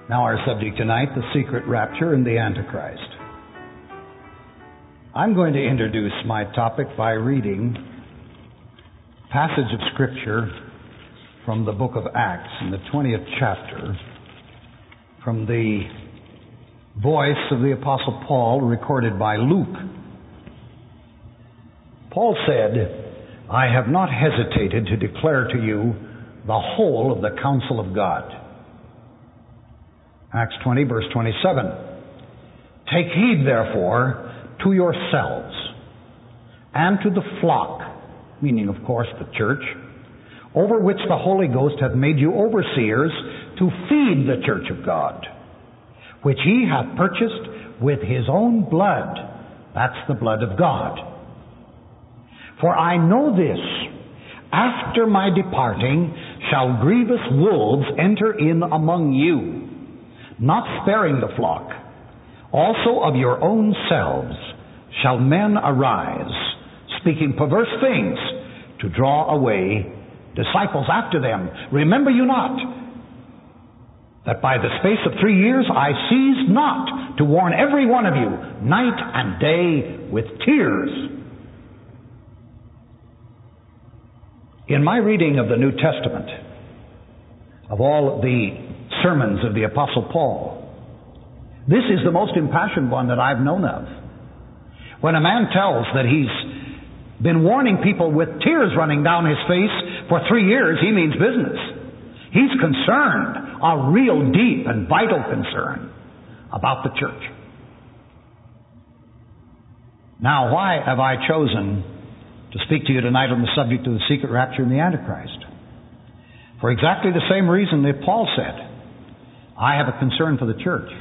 Now our subject tonight, the secret rapture and the Antichrist. I'm going to introduce my topic by reading a passage of Scripture from the book of Acts in the 20th chapter, from the voice of the Apostle Paul, recorded by Luke. Paul said, "I have not hesitated to declare to you the whole of the counsel of God." Acts 20, verse 27. "Take heed, therefore, to yourselves and to the flock," meaning, of course, the church, "over which the Holy Ghost hath made you overseers to feed the church of God, which he hath purchased with his own blood." That's the blood of God. "For I know this, after my departing shall grievous wolves enter in among you, not sparing the flock. Also of your own selves shall men arise, speaking perverse things, to draw away disciples after them. Remember you not, that by the space of 3 years I ceased not to warn every one of you, night and day, with tears." In my reading of the New Testament, of all the sermons of the Apostle Paul, this is the most impassioned one that I've known of. When a man tells that he's been warning people with tears running down his face for 3 years, he means business. He's concerned, a real deep and vital concern about the church. Now, why have I chosen to speak to you tonight on the subject of the secret rapture and the Antichrist? For exactly the same reason that Paul said, I have a concern for the church.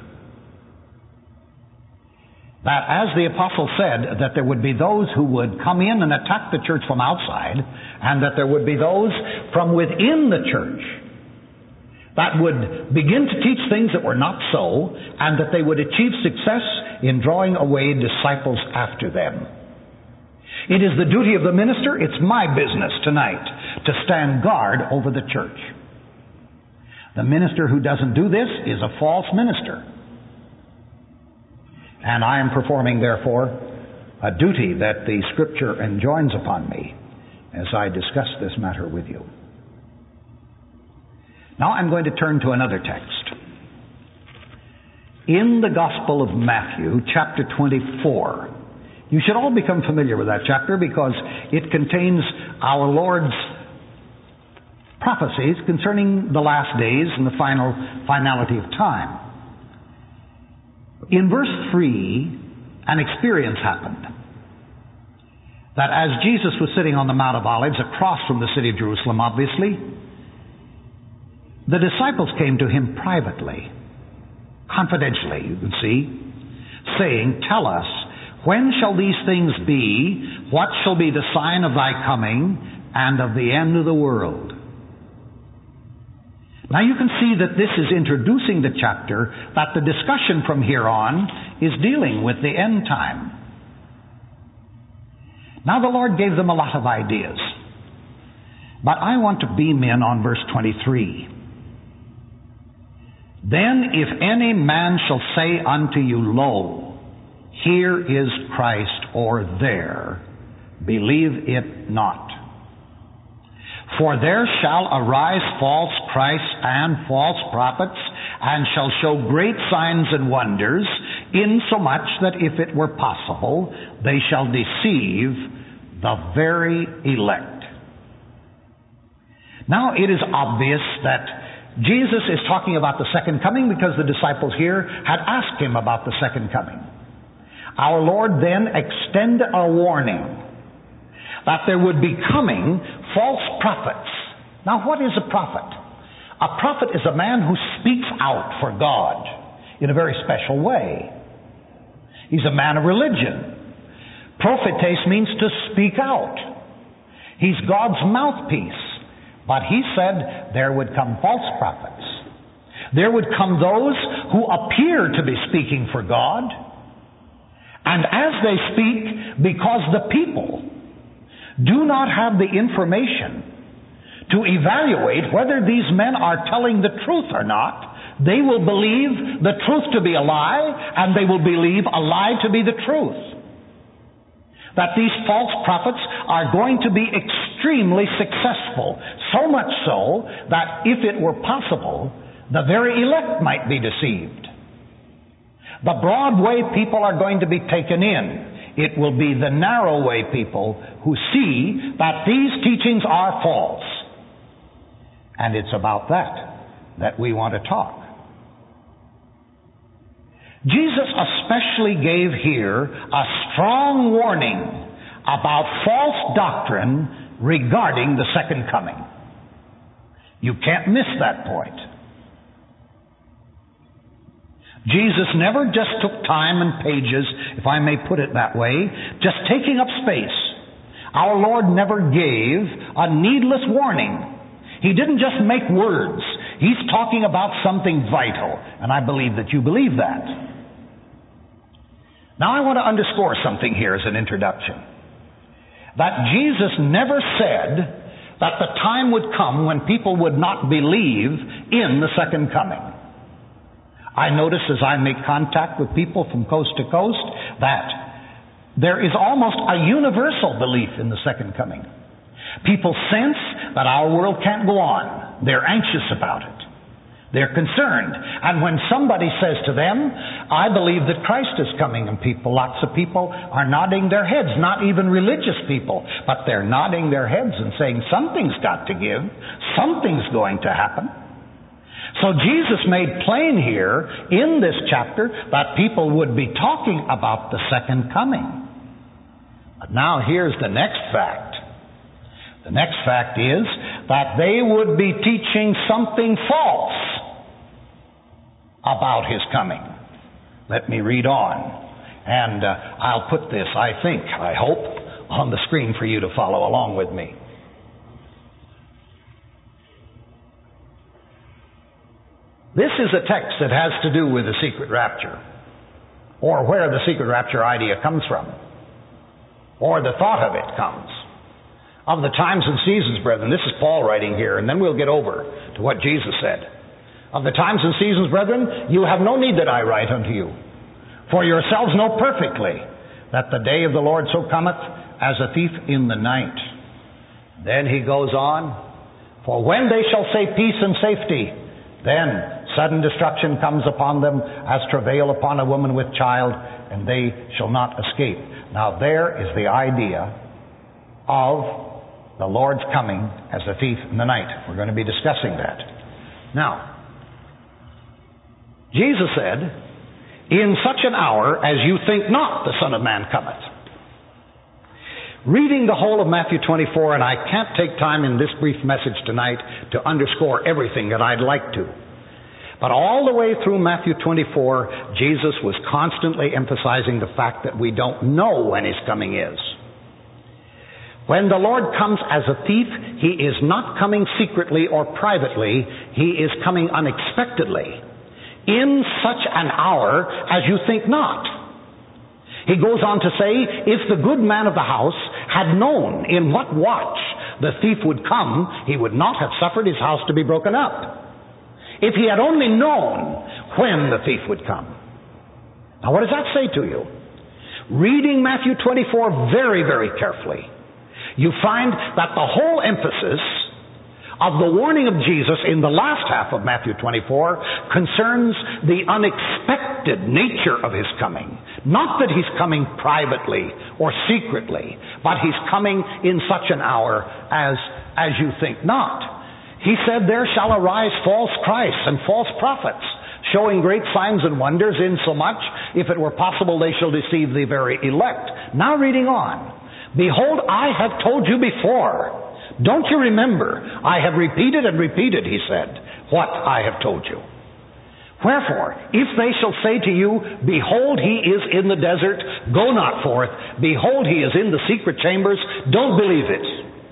That, as the apostle said, that there would be those who would come in and attack the church from outside, and that there would be those from within the church that would begin to teach things that were not so, and that they would achieve success in drawing away disciples after them. It is the duty of the minister, it's my business tonight, to stand guard over the church. The minister who doesn't do this is a false minister. And I am performing, therefore, a duty that the Scripture enjoins upon me as I discuss this matter with you. Now I'm going to turn to another text. In the Gospel of Matthew, chapter 24. You should all become familiar with that chapter because it contains our Lord's prophecies concerning the last days and the finality of time. In verse 3, an experience happened. That as Jesus was sitting on the Mount of Olives, across from the city of Jerusalem, obviously, the disciples came to him privately, confidentially, you can see, saying, "Tell us, when shall these things be? What shall be the sign of thy coming and of the end of the world?" Now you can see that this is introducing the chapter, that the discussion from here on is dealing with the end time. Now the Lord gave them a lot of ideas, but I want to beam in on verse 23. "Then if any man shall say unto you, Lo, here is Christ, or there, believe it not. For there shall arise false Christs and false prophets, and shall show great signs and wonders, insomuch that if it were possible, they shall deceive the very elect." Now it is obvious that Jesus is talking about the second coming because the disciples here had asked him about the second coming. Our Lord then extended a warning that there would be coming false prophets. Now, what is a prophet? A prophet is a man who speaks out for God in a very special way. He's a man of religion. Prophetes means to speak out. He's God's mouthpiece. But he said there would come false prophets. There would come those who appear to be speaking for God. And as they speak, because the people do not have the information to evaluate whether these men are telling the truth or not, They will believe the truth to be a lie, and they will believe a lie to be the truth. That these false prophets are going to be extremely successful, so much so that if it were possible, the very elect might be deceived. The broad way people are going to be taken in. It will be the narrow way people who see that these teachings are false. And it's about that we want to talk. Jesus especially gave here a strong warning about false doctrine regarding the second coming. You can't miss that point. Jesus never just took time and pages, if I may put it that way, just taking up space. Our Lord never gave a needless warning. He didn't just make words. He's talking about something vital, and I believe that you believe that. Now I want to underscore something here as an introduction. That Jesus never said that the time would come when people would not believe in the second coming. I notice as I make contact with people from coast to coast that there is almost a universal belief in the second coming. People sense that our world can't go on. They're anxious about it. They're concerned. And when somebody says to them, I believe that Christ is coming, and lots of people are nodding their heads, not even religious people, but they're nodding their heads and saying something's got to give, something's going to happen. So Jesus made plain here in this chapter that people would be talking about the second coming. But now here's the next fact. The next fact is that they would be teaching something false about His coming. Let me read on. And I'll put this, I hope, on the screen for you to follow along with me. This is a text that has to do with the secret rapture, or where the secret rapture idea comes from, or the thought of it comes. Of the times and seasons, brethren, this is Paul writing here, and then we'll get over to what Jesus said. Of the times and seasons, brethren, you have no need that I write unto you. For yourselves know perfectly that the day of the Lord so cometh as a thief in the night. Then he goes on, for when they shall say peace and safety, then sudden destruction comes upon them as travail upon a woman with child, and they shall not escape. Now there is the idea of the Lord's coming as a thief in the night. We're going to be discussing that. Now, Jesus said, in such an hour as you think not the Son of Man cometh. Reading the whole of Matthew 24, and I can't take time in this brief message tonight to underscore everything that I'd like to. But all the way through Matthew 24, Jesus was constantly emphasizing the fact that we don't know when His coming is. When the Lord comes as a thief, He is not coming secretly or privately. He is coming unexpectedly. In such an hour as you think not. He goes on to say, if the good man of the house had known in what watch the thief would come, he would not have suffered his house to be broken up. If he had only known when the thief would come. Now what does that say to you? Reading Matthew 24 very, very carefully, you find that the whole emphasis of the warning of Jesus in the last half of Matthew 24 concerns the unexpected nature of His coming. Not that He's coming privately or secretly, but He's coming in such an hour as you think not. He said, there shall arise false Christs and false prophets, showing great signs and wonders, insomuch, if it were possible, they shall deceive the very elect. Now reading on. Behold, I have told you before. Don't you remember? I have repeated and repeated, He said, what I have told you. Wherefore, if they shall say to you, behold, He is in the desert, go not forth. Behold, He is in the secret chambers, don't believe it.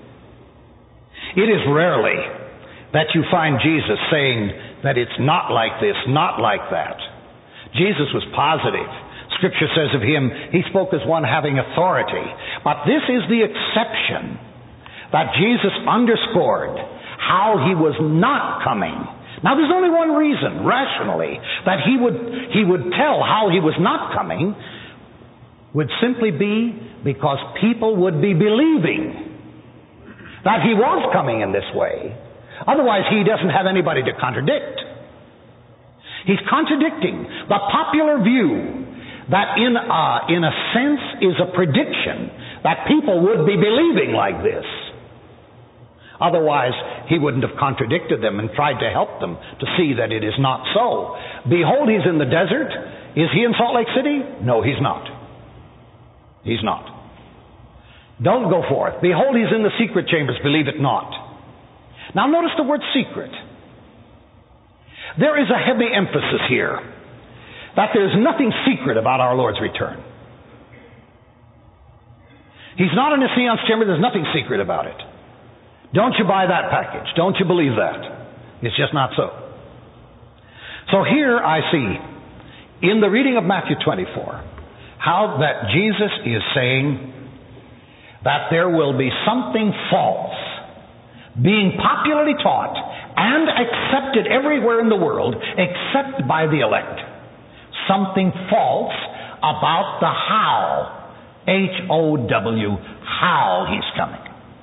It is rarely that you find Jesus saying that it's not like this, not like that. Jesus was positive. Scripture says of Him, He spoke as one having authority. But this is the exception that Jesus underscored how He was not coming Now there's only one reason, rationally, that he would tell how he was not coming, would simply be because people would be believing that he was coming in this way. Otherwise, he doesn't have anybody to contradict. He's contradicting the popular view that in a sense is a prediction that people would be believing like this. Otherwise, he wouldn't have contradicted them and tried to help them to see that it is not so. Behold, he's in the desert. Is he in Salt Lake City? No, he's not. He's not. Don't go forth. Behold, he's in the secret chambers. Believe it not. Now notice the word secret. There is a heavy emphasis here that there's nothing secret about our Lord's return. He's not in a seance chamber. There's nothing secret about it. Don't you buy that package. Don't you believe that. It's just not so. So here I see in the reading of Matthew 24 how that Jesus is saying that there will be something false being popularly taught and accepted everywhere in the world except by the elect. Something false about the how. H-O-W, how he's coming.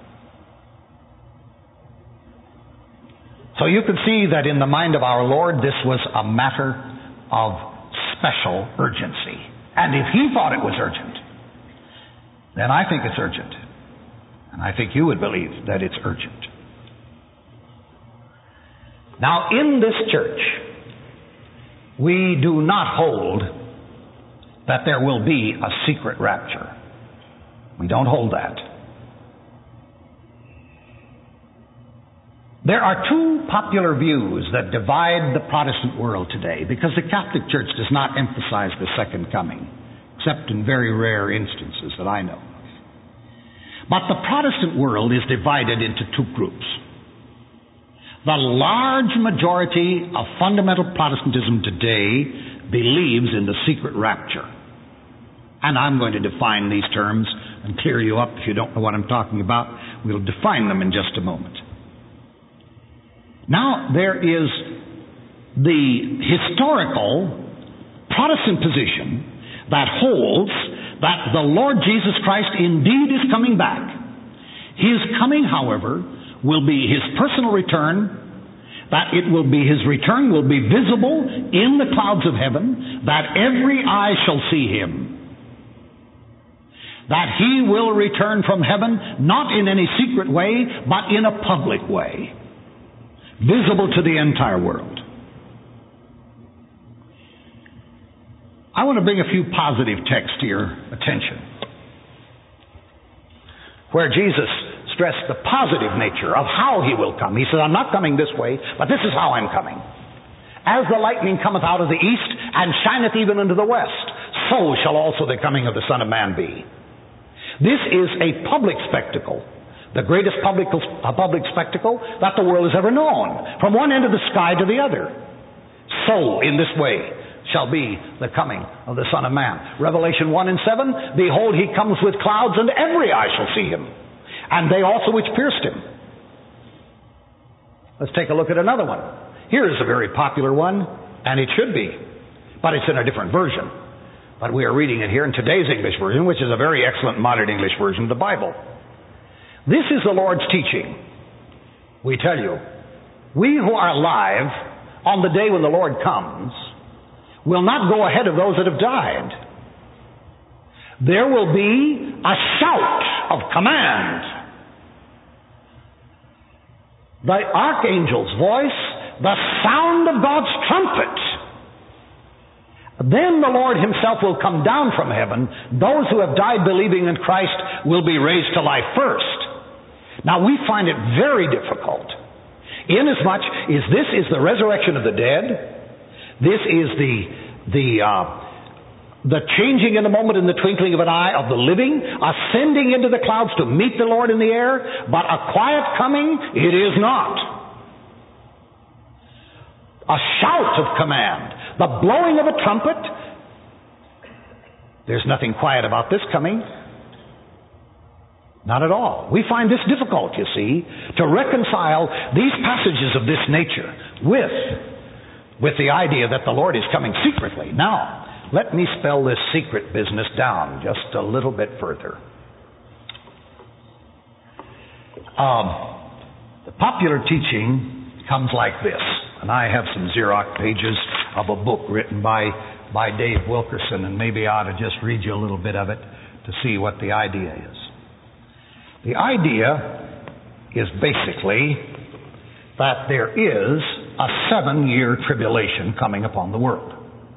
So you can see that in the mind of our Lord, this was a matter of special urgency. And if he thought it was urgent, then I think it's urgent. And I think you would believe that it's urgent. Now, in this church, we do not hold that there will be a secret rapture. We don't hold that. There are two popular views that divide the Protestant world today because the Catholic Church does not emphasize the second coming, except in very rare instances that I know of. But the Protestant world is divided into two groups. The large majority of fundamental Protestantism today believes in the secret rapture. And I'm going to define these terms and clear you up if you don't know what I'm talking about. We'll define them in just a moment. Now, there is the historical Protestant position that holds that the Lord Jesus Christ indeed is coming back. His coming, however, will be his personal return, that it will be his return will be visible in the clouds of heaven, that every eye shall see him, that he will return from heaven not in any secret way, but in a public way, visible to the entire world. I want to bring a few positive texts to your attention, where Jesus stressed the positive nature of how he will come. He said, I'm not coming this way, but this is how I'm coming. As the lightning cometh out of the east, and shineth even unto the west, so shall also the coming of the Son of Man be. This is a public spectacle, the greatest public spectacle that the world has ever known, from one end of the sky to the other. So, in this way, shall be the coming of the Son of Man. Revelation 1 and 7, behold, he comes with clouds, and every eye shall see him, and they also which pierced him. Let's take a look at another one. Here is a very popular one, and it should be, but it's in a different version. But we are reading it here in today's English version, which is a very excellent modern English version of the Bible. This is the Lord's teaching. We tell you, we who are alive on the day when the Lord comes will not go ahead of those that have died. There will be a shout of command. The archangel's voice, the sound of God's trumpet. Then the Lord himself will come down from heaven. Those who have died believing in Christ will be raised to life first. Now we find it very difficult, inasmuch as this is the resurrection of the dead. This is the changing in a moment, in the twinkling of an eye, of the living, ascending into the clouds to meet the Lord in the air. But a quiet coming, it is not. A shout of command, the blowing of a trumpet. There's nothing quiet about this coming. Not at all. We find this difficult, you see, to reconcile these passages of this nature with the idea that the Lord is coming secretly. Now, let me spell this secret business down just a little bit further. The popular teaching comes like this, and I have some Xerox pages of a book written by Dave Wilkerson, and maybe I ought to just read you a little bit of it to see what the idea is. The idea is basically that there is a 7-year tribulation coming upon the world.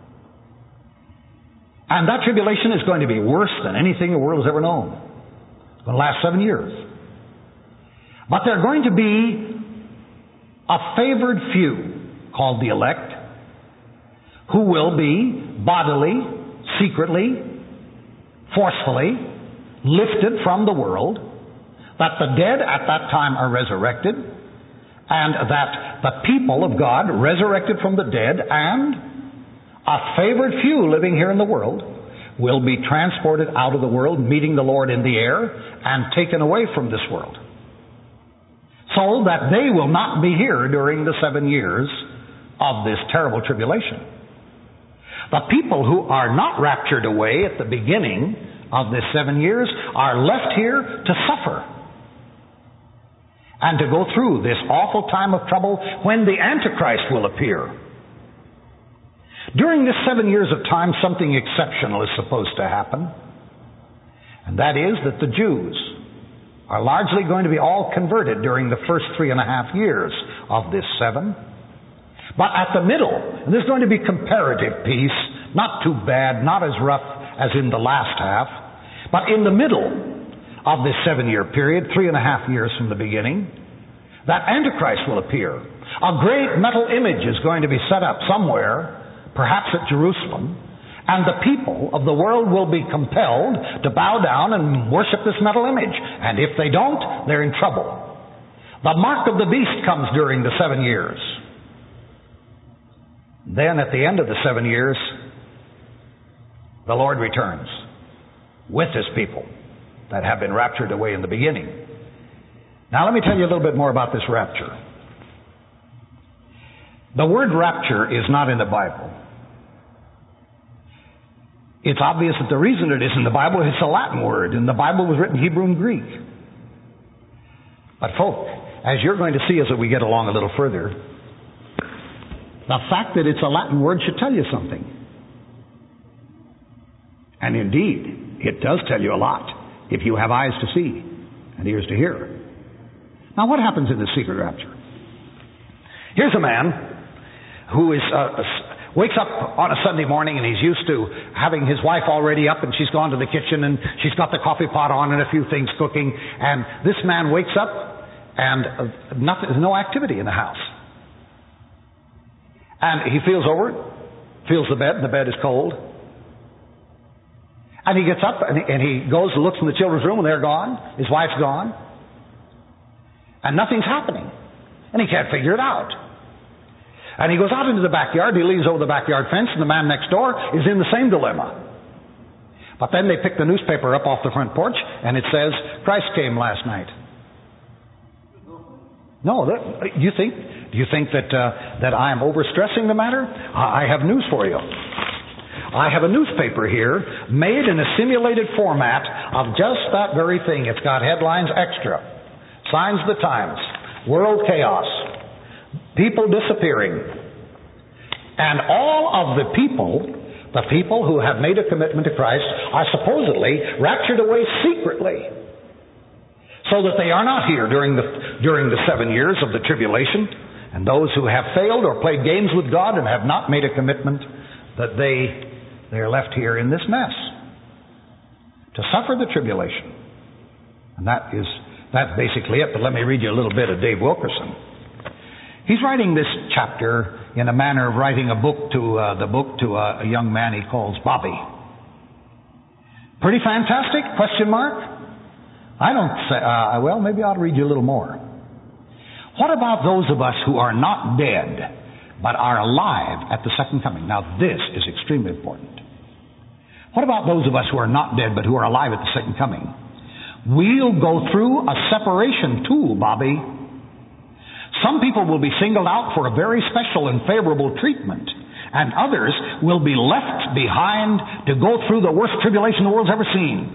And that tribulation is going to be worse than anything the world has ever known. It's going to last 7 years. But there are going to be a favored few called the elect who will be bodily, secretly, forcefully lifted from the world, that the dead at that time are resurrected, and that the people of God resurrected from the dead and a favored few living here in the world will be transported out of the world, meeting the Lord in the air, and taken away from this world, so that they will not be here during the 7 years of this terrible tribulation. The people who are not raptured away at the beginning of this 7 years are left here to suffer and to go through this awful time of trouble when the Antichrist will appear. During this 7 years of time, something exceptional is supposed to happen, and that is that the Jews are largely going to be all converted during the first 3.5 years of this 7. But at the middle, and there's going to be comparative peace, not too bad, not as rough as in the last half, but in the middle of this 7-year period, 3.5 years from the beginning, that Antichrist will appear. A great metal image is going to be set up somewhere, perhaps at Jerusalem, and the people of the world will be compelled to bow down and worship this metal image. And if they don't, they're in trouble. The mark of the beast comes during the 7 years. Then at the end of the 7 years, the Lord returns with His people that have been raptured away in the beginning. Now let me tell you a little bit more about this rapture. The word rapture is not in the Bible. It's obvious that the reason it is in the Bible is it's a Latin word, and the Bible was written Hebrew and Greek. But folk, as you're going to see as we get along a little further, the fact that it's a Latin word should tell you something. And indeed, it does tell you a lot if you have eyes to see and ears to hear. Now, what happens in the secret rapture? Here's a man who is wakes up on a Sunday morning, and he's used to having his wife already up, and she's gone to the kitchen, and she's got the coffee pot on and a few things cooking. And this man wakes up, and there's no activity in the house. And he feels over it, feels the bed, and the bed is cold. And he gets up, and he goes and looks in the children's room, and they're gone. His wife's gone. And nothing's happening. And he can't figure it out. And he goes out into the backyard, he leans over the backyard fence, and the man next door is in the same dilemma. But then they pick the newspaper up off the front porch, and it says, Christ came last night. No, do you think that I am overstressing the matter? I have news for you. I have a newspaper here made in a simulated format of just that very thing. It's got headlines extra. Signs of the times. World chaos. People disappearing. And all of the people who have made a commitment to Christ are supposedly raptured away secretly, so that they are not here during the 7 years of the tribulation. And those who have failed or played games with God and have not made a commitment, that they are left here in this mess to suffer the tribulation. And that's basically it. But let me read you a little bit of Dave Wilkerson. He's writing this chapter in a manner of writing a book to a young man he calls Bobby. Pretty fantastic? Question mark? I don't say, well, maybe I ought to read you a little more. What about those of us who are not dead, but are alive at the second coming? Now, this is extremely important. What about those of us who are not dead, but who are alive at the second coming? We'll go through a separation too, Bobby. Some people will be singled out for a very special and favorable treatment, and others will be left behind to go through the worst tribulation the world's ever seen.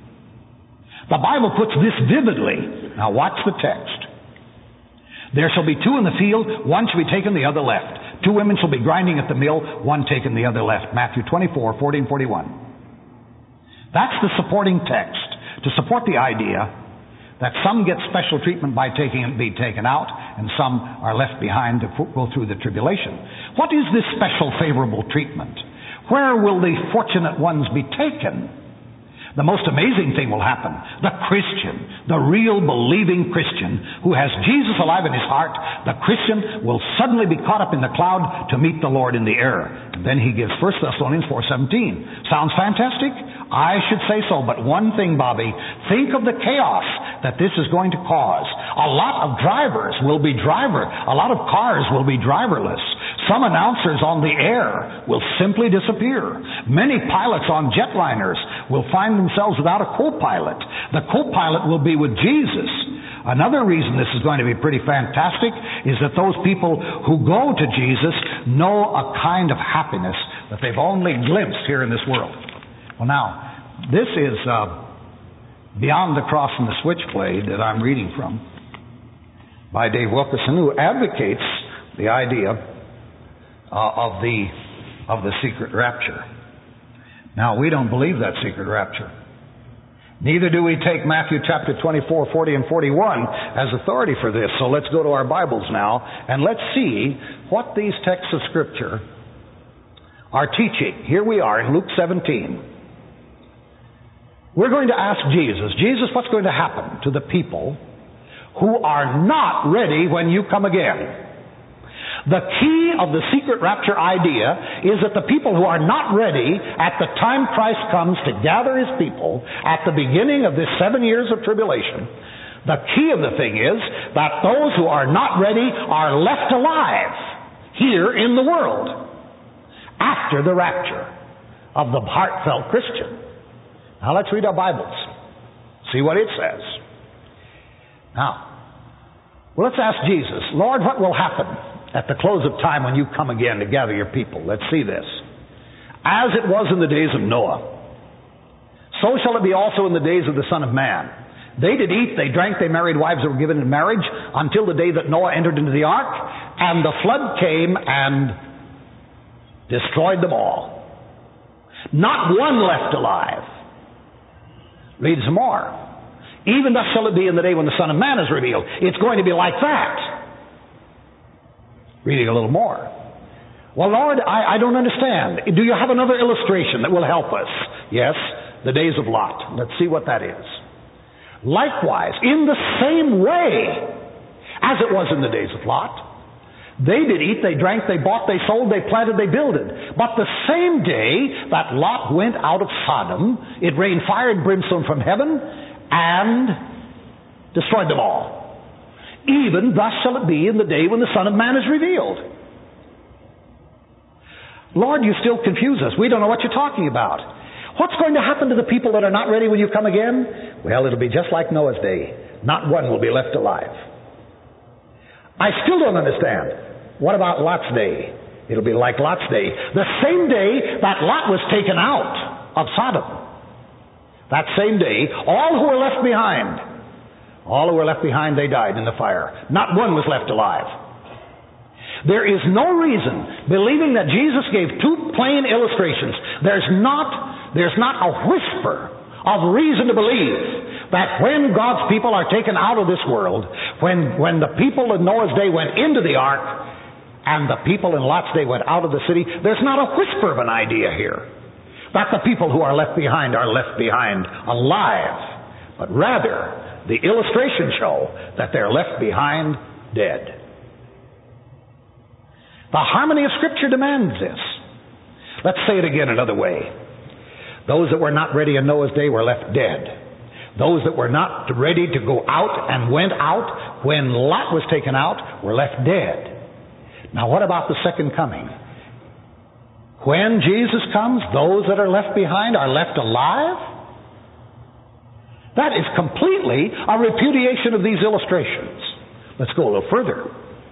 The Bible puts this vividly. Now watch the text. There shall be two in the field, one shall be taken, the other left. Two women shall be grinding at the mill, one taken, the other left. Matthew 24, 40 and 41. That's the supporting text to support the idea that some get special treatment by being taken out, and some are left behind to go through the tribulation. What is this special favorable treatment? Where will the fortunate ones be taken? The most amazing thing will happen. The Christian, the real believing Christian who has Jesus alive in his heart, the Christian will suddenly be caught up in the cloud to meet the Lord in the air. And then he gives 1 Thessalonians 4:17. Sounds fantastic? I should say so, but one thing, Bobby, think of the chaos that this is going to cause. A lot of drivers will be a lot of cars will be driverless. Some announcers on the air will simply disappear. Many pilots on jetliners will find themselves without a co-pilot. The co-pilot will be with Jesus. Another reason this is going to be pretty fantastic is that those people who go to Jesus know a kind of happiness that they've only glimpsed here in this world. Well, now, this is Beyond the Cross and the Switchblade that I'm reading from by Dave Wilkerson, who advocates the idea of the secret rapture. Now, we don't believe that secret rapture. Neither do we take Matthew chapter 24, 40, and 41 as authority for this. So let's go to our Bibles now, and let's see what these texts of Scripture are teaching. Here we are in Luke 17. We're going to ask Jesus, what's going to happen to the people who are not ready when you come again? The key of the secret rapture idea is that the people who are not ready at the time Christ comes to gather his people at the beginning of this 7 years of tribulation, the key of the thing is that those who are not ready are left alive here in the world after the rapture of the heartfelt Christian. Now let's read our Bibles. See what it says. Now, let's ask Jesus, Lord, what will happen at the close of time when you come again to gather your people? Let's see this. As it was in the days of Noah, so shall it be also in the days of the Son of Man. They did eat, they drank, they married wives that were given in marriage until the day that Noah entered into the ark, and the flood came and destroyed them all. Not one left alive. Read some more. Even thus shall it be in the day when the Son of Man is revealed. It's going to be like that. Reading a little more. Well, Lord, I don't understand. Do you have another illustration that will help us? Yes, the days of Lot. Let's see what that is. Likewise, in the same way as it was in the days of Lot, they did eat, they drank, they bought, they sold, they planted, they builded. But the same day that Lot went out of Sodom, it rained fire and brimstone from heaven and destroyed them all. Even thus shall it be in the day when the Son of Man is revealed. Lord, you still confuse us. We don't know what you're talking about. What's going to happen to the people that are not ready when you come again? Well, it'll be just like Noah's day. Not one will be left alive. I still don't understand. What about Lot's day? It'll be like Lot's day. The same day that Lot was taken out of Sodom. That same day, all who were left behind, they died in the fire. Not one was left alive. There is no reason, believing that Jesus gave two plain illustrations, there's not a whisper of reason to believe that when God's people are taken out of this world, when the people in Noah's day went into the ark, and the people in Lot's day went out of the city, there's not a whisper of an idea here that the people who are left behind alive, but rather the illustrations show that they're left behind dead. The harmony of Scripture demands this. Let's say it again another way. Those that were not ready in Noah's day were left dead. Those that were not ready to go out and went out when Lot was taken out were left dead. Now what about the second coming? When Jesus comes, those that are left behind are left alive? That is completely a repudiation of these illustrations. Let's go a little further.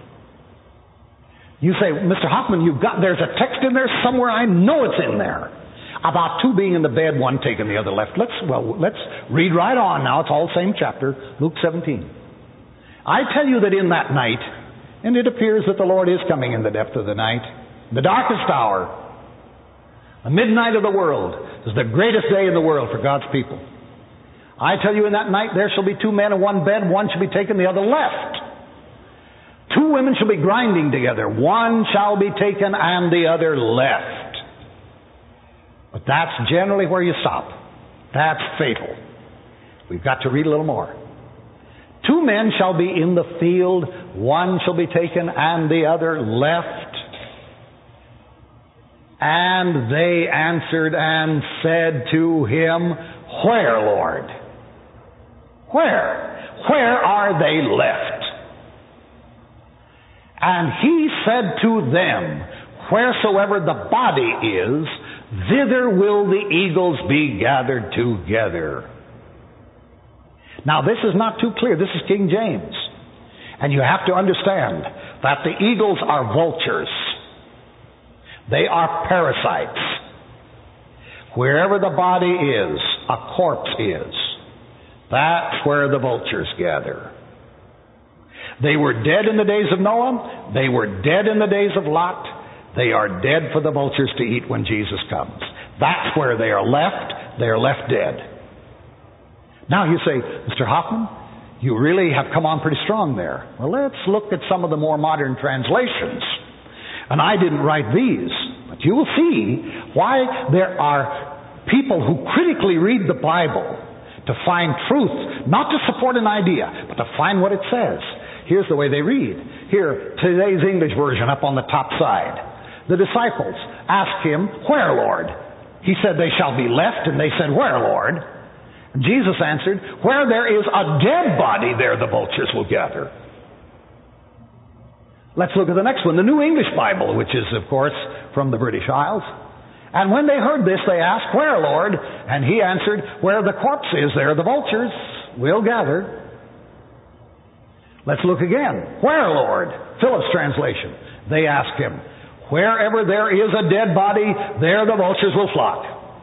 You say, Mr. Hoffman, there's a text in there somewhere. I know it's in there. About two being in the bed, one taking the other left. Let's read right on now. It's all the same chapter, Luke 17. I tell you that in that night, and it appears that the Lord is coming in the depth of the night, the darkest hour, the midnight of the world, is the greatest day in the world for God's people. I tell you in that night there shall be two men in one bed, one shall be taken, the other left. Two women shall be grinding together, one shall be taken and the other left. But that's generally where you stop. That's fatal. We've got to read a little more. Two men shall be in the field, one shall be taken and the other left. And they answered and said to him, Where, Lord? Where? Where are they left? And he said to them, Wheresoever the body is, thither will the eagles be gathered together. Now this is not too clear. This is King James. And you have to understand that the eagles are vultures. They are parasites. Wherever the body is, a corpse is. That's where the vultures gather. They were dead in the days of Noah. They were dead in the days of Lot. They are dead for the vultures to eat when Jesus comes. That's where they are left. They are left dead. Now you say, Mr. Hoffman, you really have come on pretty strong there. Well, let's look at some of the more modern translations. And I didn't write these, but you will see why there are people who critically read the Bible to find truth, not to support an idea, but to find what it says. Here's the way they read. Here, today's English version up on the top side. The disciples asked him, Where, Lord? He said, They shall be left. And they said, Where, Lord? And Jesus answered, Where there is a dead body, there the vultures will gather. Let's look at the next one, the New English Bible, which is, of course, from the British Isles. And when they heard this, they asked, Where, Lord? And he answered, Where the corpse is, there the vultures will gather. Let's look again. Where, Lord? Phillips translation. They asked him, Wherever there is a dead body, there the vultures will flock.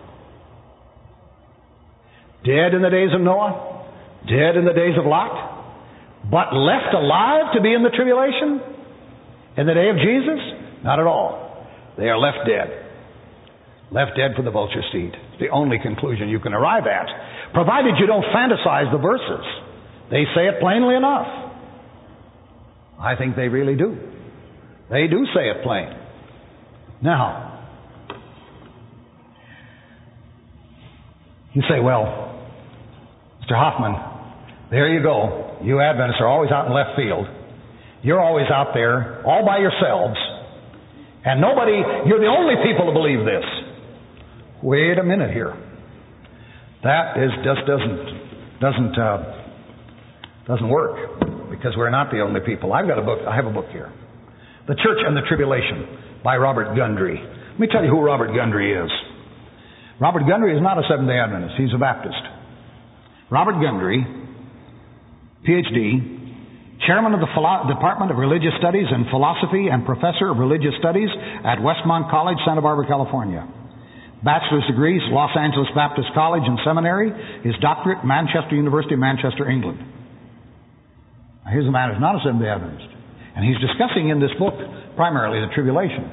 Dead in the days of Noah, dead in the days of Lot, but left alive to be in the tribulation? In the day of Jesus? Not at all. They are left dead. Left dead for the vultures to eat. It's the only conclusion you can arrive at, provided you don't fantasize the verses. They say it plainly enough. I think they really do. They do say it plain. Now, you say, well, Mr. Hoffman, there you go. You Adventists are always out in left field. You're always out there all by yourselves. And you're the only people to believe this. Wait a minute here. That doesn't work. Because we're not the only people. I have a book here. The Church and the Tribulation by Robert Gundry. Let me tell you who Robert Gundry is. Robert Gundry is not a Seventh-day Adventist. He's a Baptist. Robert Gundry, Ph.D., Chairman of the Department of Religious Studies and Philosophy and Professor of Religious Studies at Westmont College, Santa Barbara, California. Bachelor's degrees, Los Angeles Baptist College and Seminary. His doctorate, Manchester University, Manchester, England. Now, here's a man who's not a Seventh-day Adventist. And he's discussing in this book primarily the tribulation.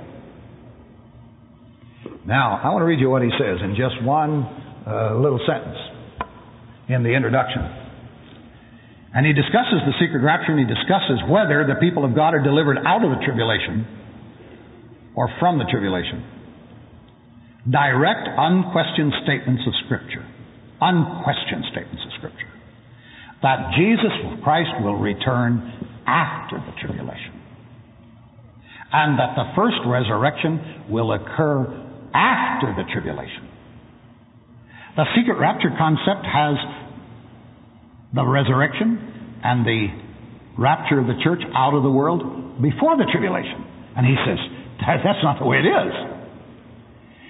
Now, I want to read you what he says in just one little sentence in the introduction. And he discusses the secret rapture, and he discusses whether the people of God are delivered out of the tribulation or from the tribulation. Direct, unquestioned statements of Scripture. Unquestioned statements of Scripture. That Jesus Christ will return after the tribulation. And that the first resurrection will occur after the tribulation. The secret rapture concept has the resurrection and the rapture of the church out of the world before the tribulation. And he says, that's not the way it is.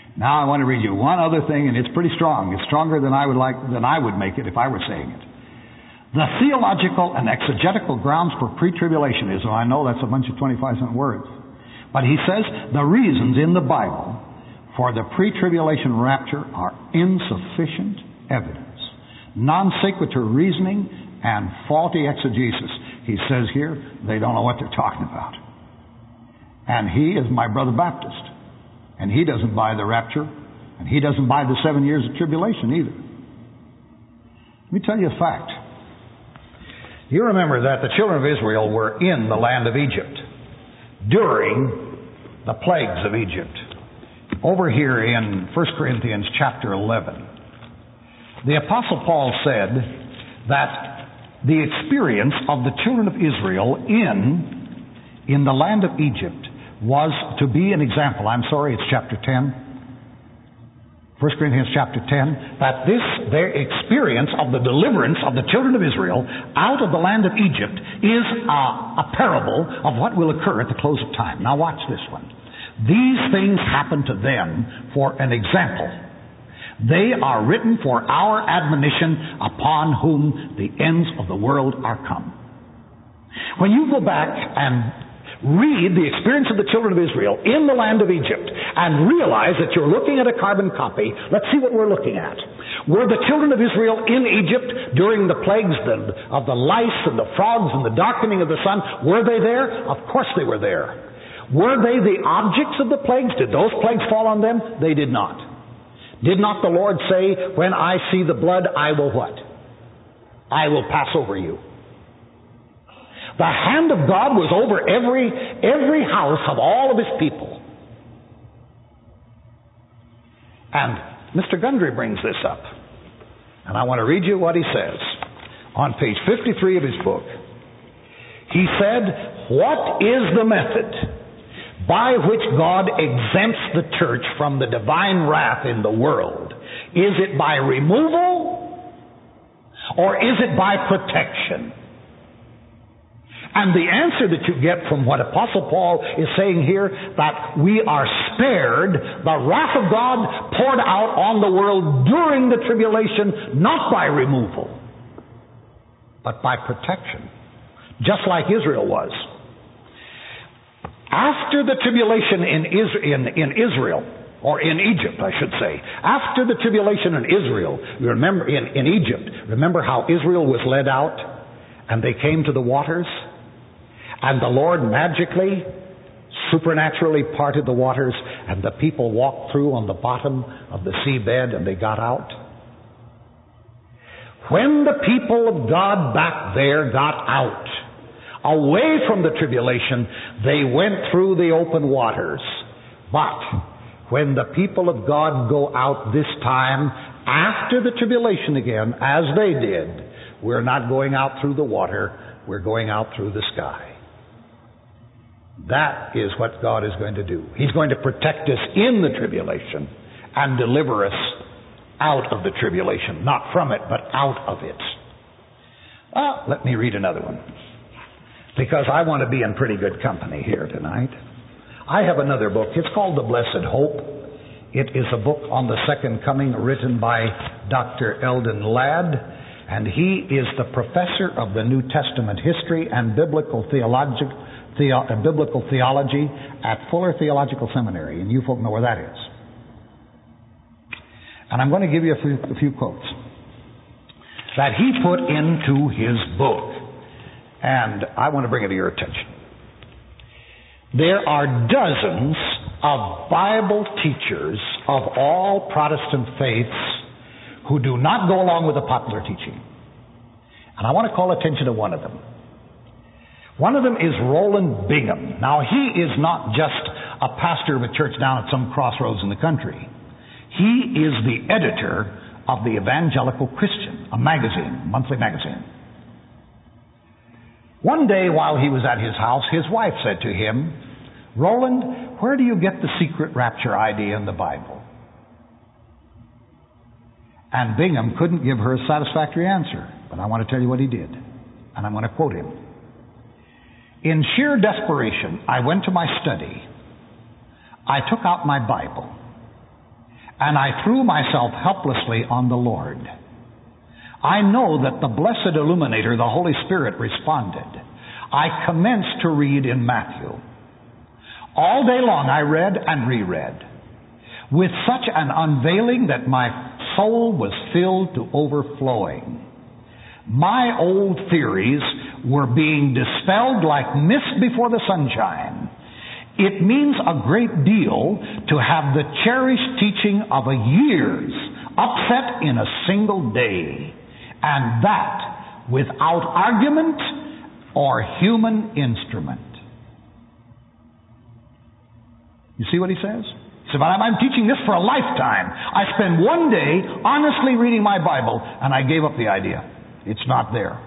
Now I want to read you one other thing, and it's pretty strong. It's stronger than I would make it if I were saying it. The theological and exegetical grounds for pre-tribulationism. I know that's a bunch of 25-cent words. But he says the reasons in the Bible for the pre-tribulation rapture are insufficient evidence, non sequitur reasoning, and faulty exegesis. He says here they don't know what they're talking about. And he is my brother Baptist. And he doesn't buy the rapture. And he doesn't buy the 7 years of tribulation either. Let me tell you a fact. You remember that the children of Israel were in the land of Egypt during the plagues of Egypt. Over here in 1 Corinthians chapter 11, the Apostle Paul said that the experience of the children of Israel in the land of Egypt was to be an example. I'm sorry, it's chapter 10. 1 Corinthians chapter 10, that their experience of the deliverance of the children of Israel out of the land of Egypt is a parable of what will occur at the close of time. Now watch this one. These things happen to them for an example. They are written for our admonition, upon whom the ends of the world are come. When you go back and read the experience of the children of Israel in the land of Egypt and realize that you're looking at a carbon copy, let's see what we're looking at. Were the children of Israel in Egypt during the plagues of the lice and the frogs and the darkening of the sun? Were they there? Of course they were there. Were they the objects of the plagues? Did those plagues fall on them? They did not. Did not the Lord say, when I see the blood, I will what? I will pass over you. The hand of God was over every house of all of his people. And Mr. Gundry brings this up. And I want to read you what he says. On page 53 of his book, he said, what is the method by which God exempts the church from the divine wrath in the world? Is it by removal or is it by protection? And the answer that you get from what Apostle Paul is saying here, that we are spared the wrath of God poured out on the world during the tribulation, not by removal, but by protection, just like Israel was. After the tribulation in Israel, or in Egypt, I should say, after the tribulation in Israel, you remember in Egypt, remember how Israel was led out and they came to the waters? And the Lord magically, supernaturally parted the waters, and the people walked through on the bottom of the seabed and they got out. When the people of God back there got out, away from the tribulation, they went through the open waters. But when the people of God go out this time, after the tribulation again, as they did, we're not going out through the water, we're going out through the sky. That is what God is going to do. He's going to protect us in the tribulation and deliver us out of the tribulation. Not from it, but out of it. Let me read another one, because I want to be in pretty good company here tonight. I have another book. It's called The Blessed Hope. It is a book on the second coming written by Dr. Eldon Ladd, and he is the professor of the New Testament history and biblical theology at Fuller Theological Seminary, and you folk know where that is. And I'm going to give you a few quotes that he put into his book, and I want to bring it to your attention. There are dozens of Bible teachers of all Protestant faiths who do not go along with the popular teaching. And I want to call attention to one of them. One of them is Roland Bingham. Now, he is not just a pastor of a church down at some crossroads in the country. He is the editor of the Evangelical Christian, a magazine, monthly magazine. One day while he was at his house, his wife said to him, Roland, where do you get the secret rapture idea in the Bible? And Bingham couldn't give her a satisfactory answer, but I want to tell you what he did. And I'm going to quote him. In sheer desperation, I went to my study. I took out my Bible. and I threw myself helplessly on the Lord. I know that the blessed illuminator, the Holy Spirit, responded. I commenced to read in Matthew. All day long I read and reread, with such an unveiling that my soul was filled to overflowing. My old theories were being dispelled like mist before the sunshine. It means a great deal to have the cherished teaching of a year's upset in a single day, and that without argument or human instrument. You see what he says? He said, I'm teaching this for a lifetime. I spend one day honestly reading my Bible, and I gave up the idea. It's not there.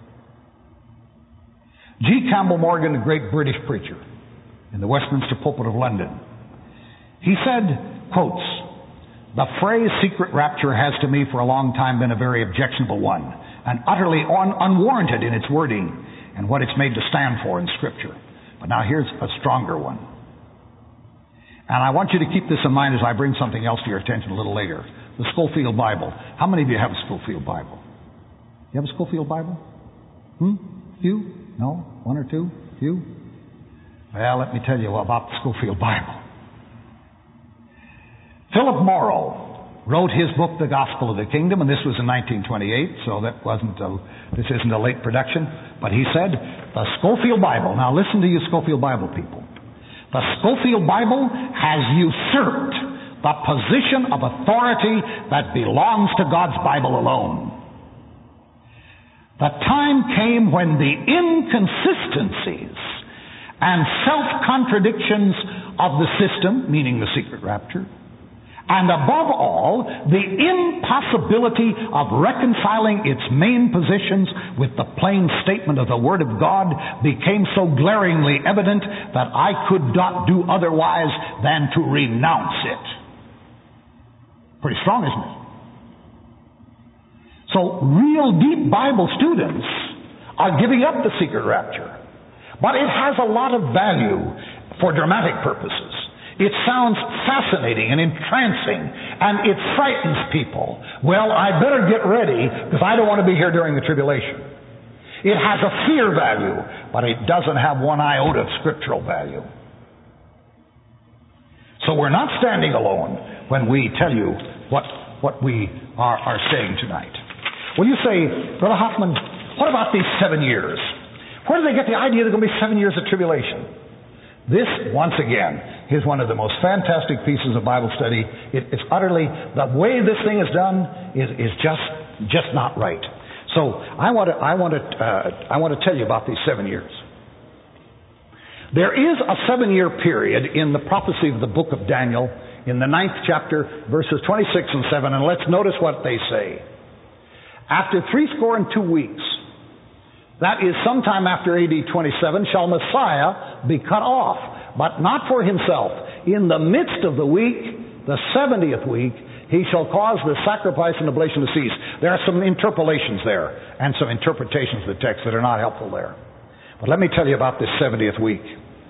G. Campbell Morgan, a great British preacher in the Westminster pulpit of London, he said, quotes, "The phrase secret rapture has to me for a long time been a very objectionable one, and utterly unwarranted in its wording and what it's made to stand for in Scripture. But now here's a stronger one. And I want you to keep this in mind as I bring something else to your attention a little later. The Scofield Bible. How many of you have a Scofield Bible? You have a Scofield Bible? Few? No? One or two? Few? Well, let me tell you about the Scofield Bible. Philip Morrow wrote his book, The Gospel of the Kingdom, and this was in 1928, so this isn't a late production. But he said, the Scofield Bible, now listen to you Scofield Bible people. The Scofield Bible has usurped the position of authority that belongs to God's Bible alone. The time came when the inconsistencies and self-contradictions of the system, meaning the secret rapture, and above all, the impossibility of reconciling its main positions with the plain statement of the Word of God became so glaringly evident that I could not do otherwise than to renounce it. Pretty strong, isn't it? So real deep Bible students are giving up the secret rapture. But it has a lot of value for dramatic purposes. It sounds fascinating and entrancing, and it frightens people. Well, I better get ready because I don't want to be here during the tribulation. It has a fear value, but it doesn't have one iota of scriptural value. So we're not standing alone when we tell you what we are saying tonight. Well, you say, Brother Hoffman, what about these 7 years? Where do they get the idea there's going to be 7 years of tribulation? This, once again, is one of the most fantastic pieces of Bible study. It's utterly, the way this thing is done is just not right. So I want to tell you about these 7 years. There is a 7-year period in the prophecy of the book of Daniel, in the 9th chapter, verses 26 and 7, and let's notice what they say. After 62 weeks, that is sometime after AD 27, shall Messiah be cut off, but not for himself. In the midst of the week, the 70th week, he shall cause the sacrifice and oblation to cease. There are some interpolations there and some interpretations of the text that are not helpful there. But let me tell you about this 70th week.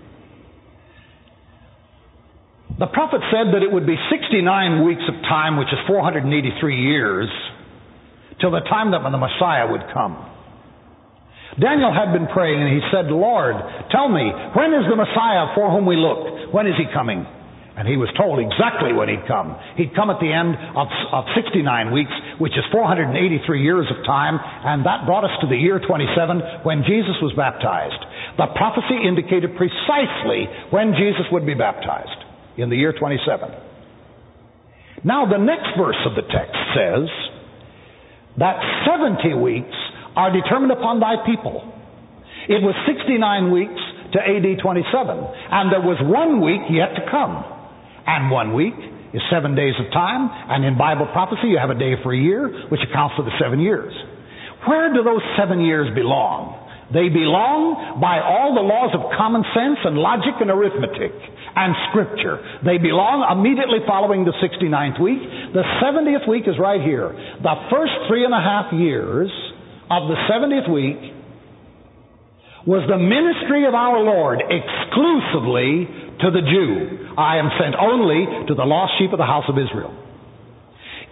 The prophet said that it would be 69 weeks of time, which is 483 years, till the time that the Messiah would come. Daniel had been praying, and he said, Lord, tell me, when is the Messiah for whom we look? When is he coming? And he was told exactly when he'd come. He'd come at the end of 69 weeks, which is 483 years of time, and that brought us to the year 27 when Jesus was baptized. The prophecy indicated precisely when Jesus would be baptized, in the year 27. Now the next verse of the text says that 70 weeks are determined upon thy people. It was 69 weeks to AD 27, and there was 1 week yet to come. And 1 week is 7 days of time, and in Bible prophecy you have a day for a year, which accounts for the 7 years. Where do those 7 years belong? They belong by all the laws of common sense and logic and arithmetic and Scripture. They belong immediately following the 69th week. The 70th week is right here. The first 3.5 years of the 70th week was the ministry of our Lord exclusively to the Jew. I am sent only to the lost sheep of the house of Israel.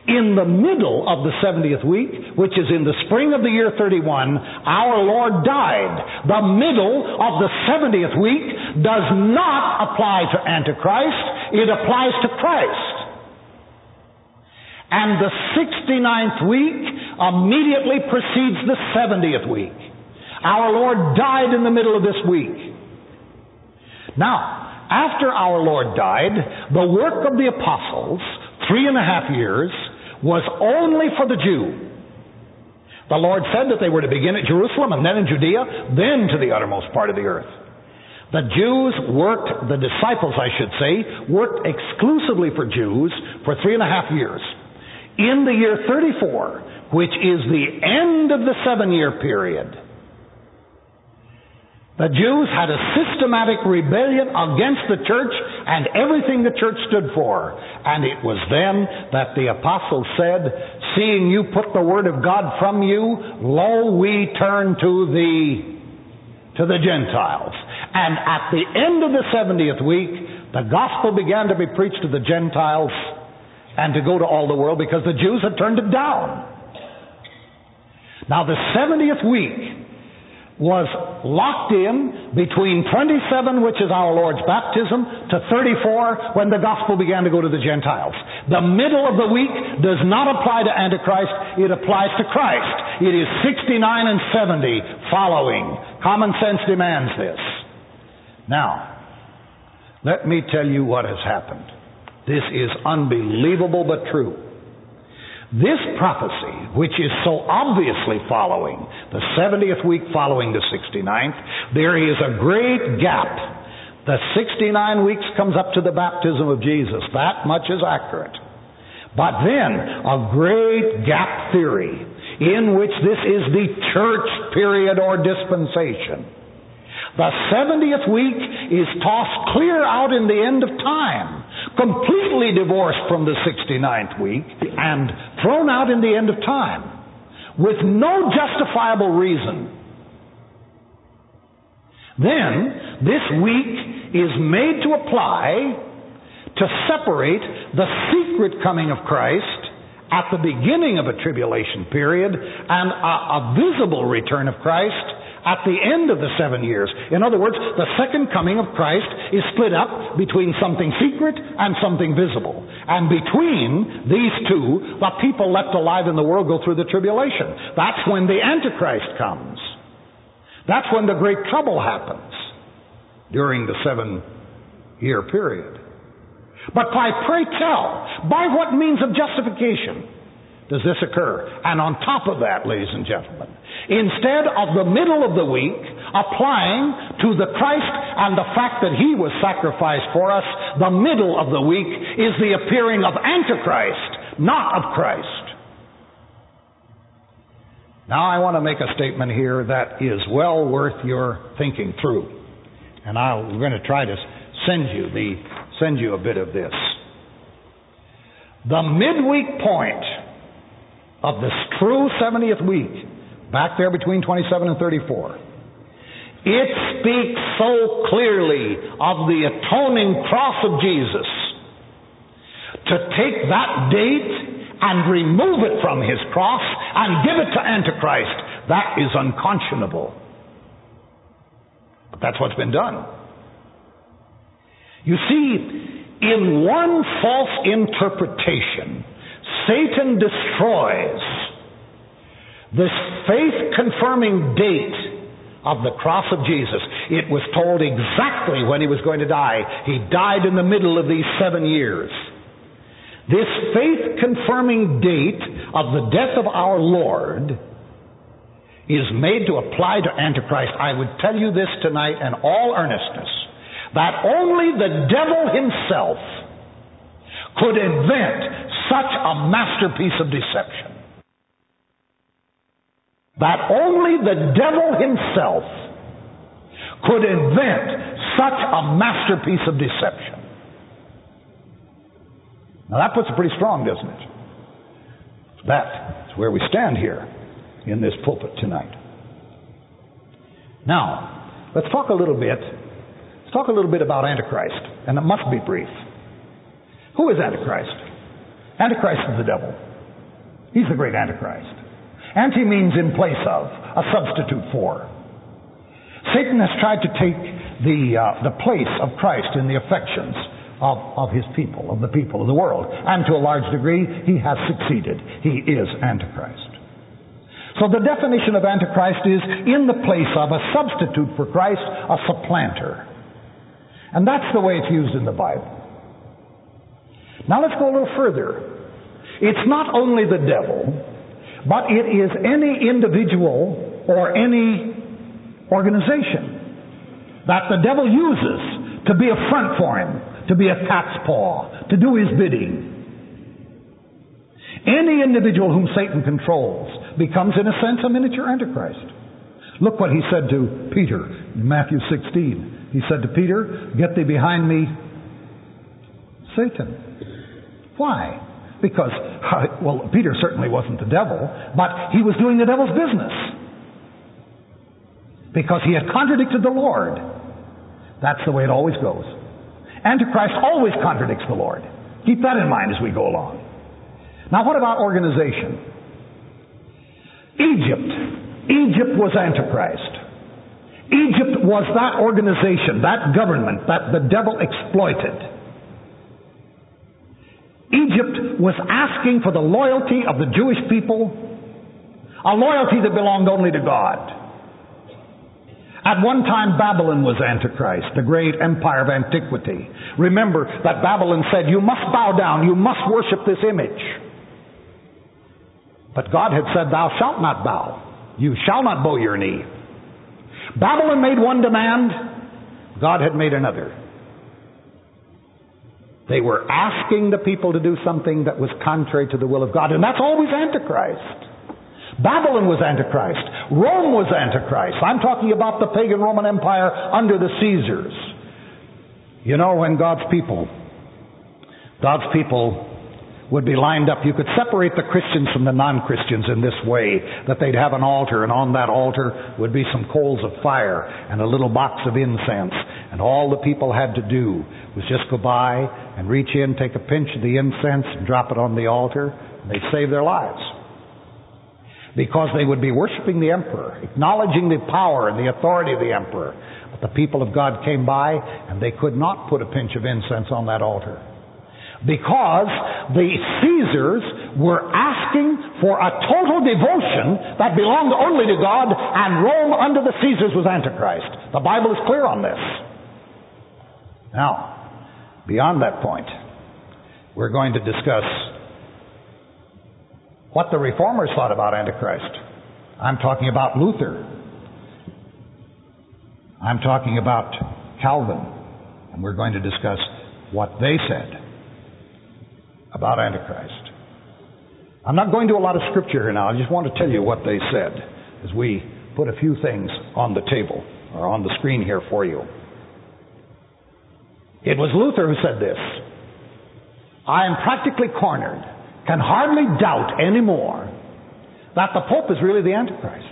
In the middle of the 70th week, which is in the spring of the year 31, our Lord died. The middle of the 70th week does not apply to Antichrist. It applies to Christ. And the 69th week immediately precedes the 70th week. Our Lord died in the middle of this week. Now, after our Lord died, the work of the apostles, 3.5 years, was only for the Jew. The Lord said that they were to begin at Jerusalem and then in Judea, then to the uttermost part of the earth. The Jews worked, the disciples I should say, worked exclusively for Jews for 3.5 years. In the year 34, which is the end of the 7-year period, the Jews had a systematic rebellion against the church and everything the church stood for. And it was then that the apostles said, "Seeing you put the word of God from you, lo, we turn to the Gentiles." And at the end of the 70th week, the gospel began to be preached to the Gentiles and to go to all the world because the Jews had turned it down. Now the 70th week was locked in between 27, which is our Lord's baptism, to 34, when the gospel began to go to the Gentiles. The middle of the week does not apply to Antichrist, it applies to Christ. It is 69 and 70 following. Common sense demands this. Now, let me tell you what has happened. This is unbelievable but true. This prophecy, which is so obviously following the 70th week following the 69th, there is a great gap. The 69 weeks comes up to the baptism of Jesus. That much is accurate. But then, a great gap theory in which this is the church period or dispensation. The 70th week is tossed clear out in the end of time, completely divorced from the 69th week, and thrown out in the end of time, with no justifiable reason. Then, this week is made to apply to separate the secret coming of Christ at the beginning of a tribulation period and a visible return of Christ at the end of the 7 years. In other words, the second coming of Christ is split up between something secret and something visible. And between these two, the people left alive in the world go through the tribulation. That's when the Antichrist comes. That's when the great trouble happens during the 7-year period. But pray tell, by what means of justification does this occur? And on top of that, ladies and gentlemen, instead of the middle of the week applying to the Christ and the fact that He was sacrificed for us, the middle of the week is the appearing of Antichrist, not of Christ. Now I want to make a statement here that is well worth your thinking through. And I'm going to try to send you a bit of this. The midweek point of this true 70th week, back there between 27 and 34, it speaks so clearly of the atoning cross of Jesus. To take that date and remove it from His cross and give it to Antichrist, that is unconscionable. But that's what's been done. You see, in one false interpretation, Satan destroys this faith-confirming date of the cross of Jesus. It was told exactly when He was going to die. He died in the middle of these 7 years. This faith-confirming date of the death of our Lord is made to apply to Antichrist. I would tell you this tonight in all earnestness, that only the devil himself could invent such a masterpiece of deception. That only the devil himself could invent such a masterpiece of deception. Now that puts it pretty strong, doesn't it? That's where we stand here in this pulpit tonight. Now, let's talk a little bit about Antichrist, and it must be brief. Who is Antichrist? Antichrist is the devil. He's the great Antichrist. Anti means in place of, a substitute for. Satan has tried to take the place of Christ in the affections of his people, of the people of the world. And to a large degree, he has succeeded. He is Antichrist. So the definition of Antichrist is in the place of, a substitute for Christ, a supplanter. And that's the way it's used in the Bible. Now let's go a little further. It's not only the devil, but it is any individual or any organization that the devil uses to be a front for him, to be a cat's paw, to do his bidding. Any individual whom Satan controls becomes, in a sense, a miniature Antichrist. Look what he said to Peter in Matthew 16. He said to Peter, "Get thee behind me, Satan." Why? Because, well, Peter certainly wasn't the devil, but he was doing the devil's business. Because he had contradicted the Lord. That's the way it always goes. Antichrist always contradicts the Lord. Keep that in mind as we go along. Now, what about organization? Egypt was Antichrist. Egypt was that organization, that government that the devil exploited. Egypt was asking for the loyalty of the Jewish people, a loyalty that belonged only to God. At one time, Babylon was Antichrist, the great empire of antiquity. Remember that Babylon said, "You must bow down, you must worship this image." But God had said, "Thou shalt not bow. You shall not bow your knee." Babylon made one demand, God had made another. They were asking the people to do something that was contrary to the will of God, and that's always Antichrist. Babylon was Antichrist. Rome was Antichrist. I'm talking about the pagan Roman Empire under the Caesars. You know, when God's people would be lined up, you could separate the Christians from the non-Christians in this way, that they'd have an altar, and on that altar would be some coals of fire and a little box of incense, and all the people had to do was just go by and reach in, take a pinch of the incense and drop it on the altar, and they'd save their lives. Because they would be worshiping the emperor, acknowledging the power and the authority of the emperor. But the people of God came by and they could not put a pinch of incense on that altar. Because the Caesars were asking for a total devotion that belonged only to God, and Rome under the Caesars was Antichrist. The Bible is clear on this. Now, beyond that point, we're going to discuss what the Reformers thought about Antichrist. I'm talking about Luther. I'm talking about Calvin. And we're going to discuss what they said about Antichrist. I'm not going to a lot of scripture here now. I just want to tell you what they said as we put a few things on the table or on the screen here for you. It was Luther who said this: "I am practically cornered, can hardly doubt anymore that the Pope is really the Antichrist,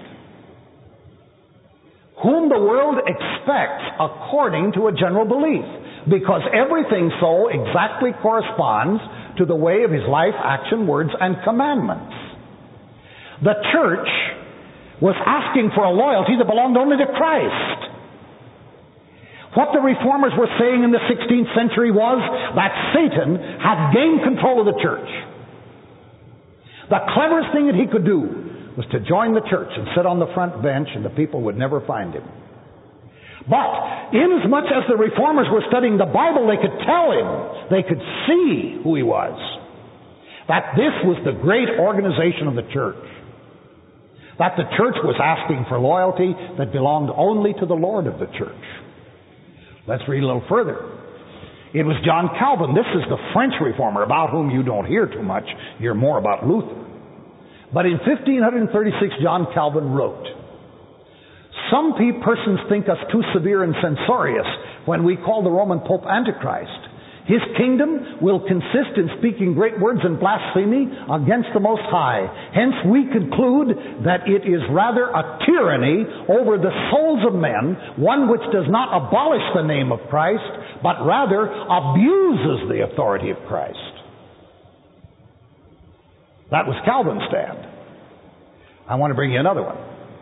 whom the world expects according to a general belief, because everything so exactly corresponds to the way of his life, action, words, and commandments." The church was asking for a loyalty that belonged only to Christ. What the Reformers were saying in the 16th century was that Satan had gained control of the church. The cleverest thing that he could do was to join the church and sit on the front bench, and the people would never find him. But inasmuch as the Reformers were studying the Bible, they could tell him, they could see who he was. That this was the great organization of the church. That the church was asking for loyalty that belonged only to the Lord of the church. Let's read a little further. It was John Calvin. This is the French reformer, about whom you don't hear too much. You hear more about Luther. But in 1536, John Calvin wrote, "Some persons think us too severe and censorious when we call the Roman Pope Antichrist. His kingdom will consist in speaking great words and blasphemy against the Most High. Hence we conclude that it is rather a tyranny over the souls of men, one which does not abolish the name of Christ, but rather abuses the authority of Christ." That was Calvin's stand. I want to bring you another one.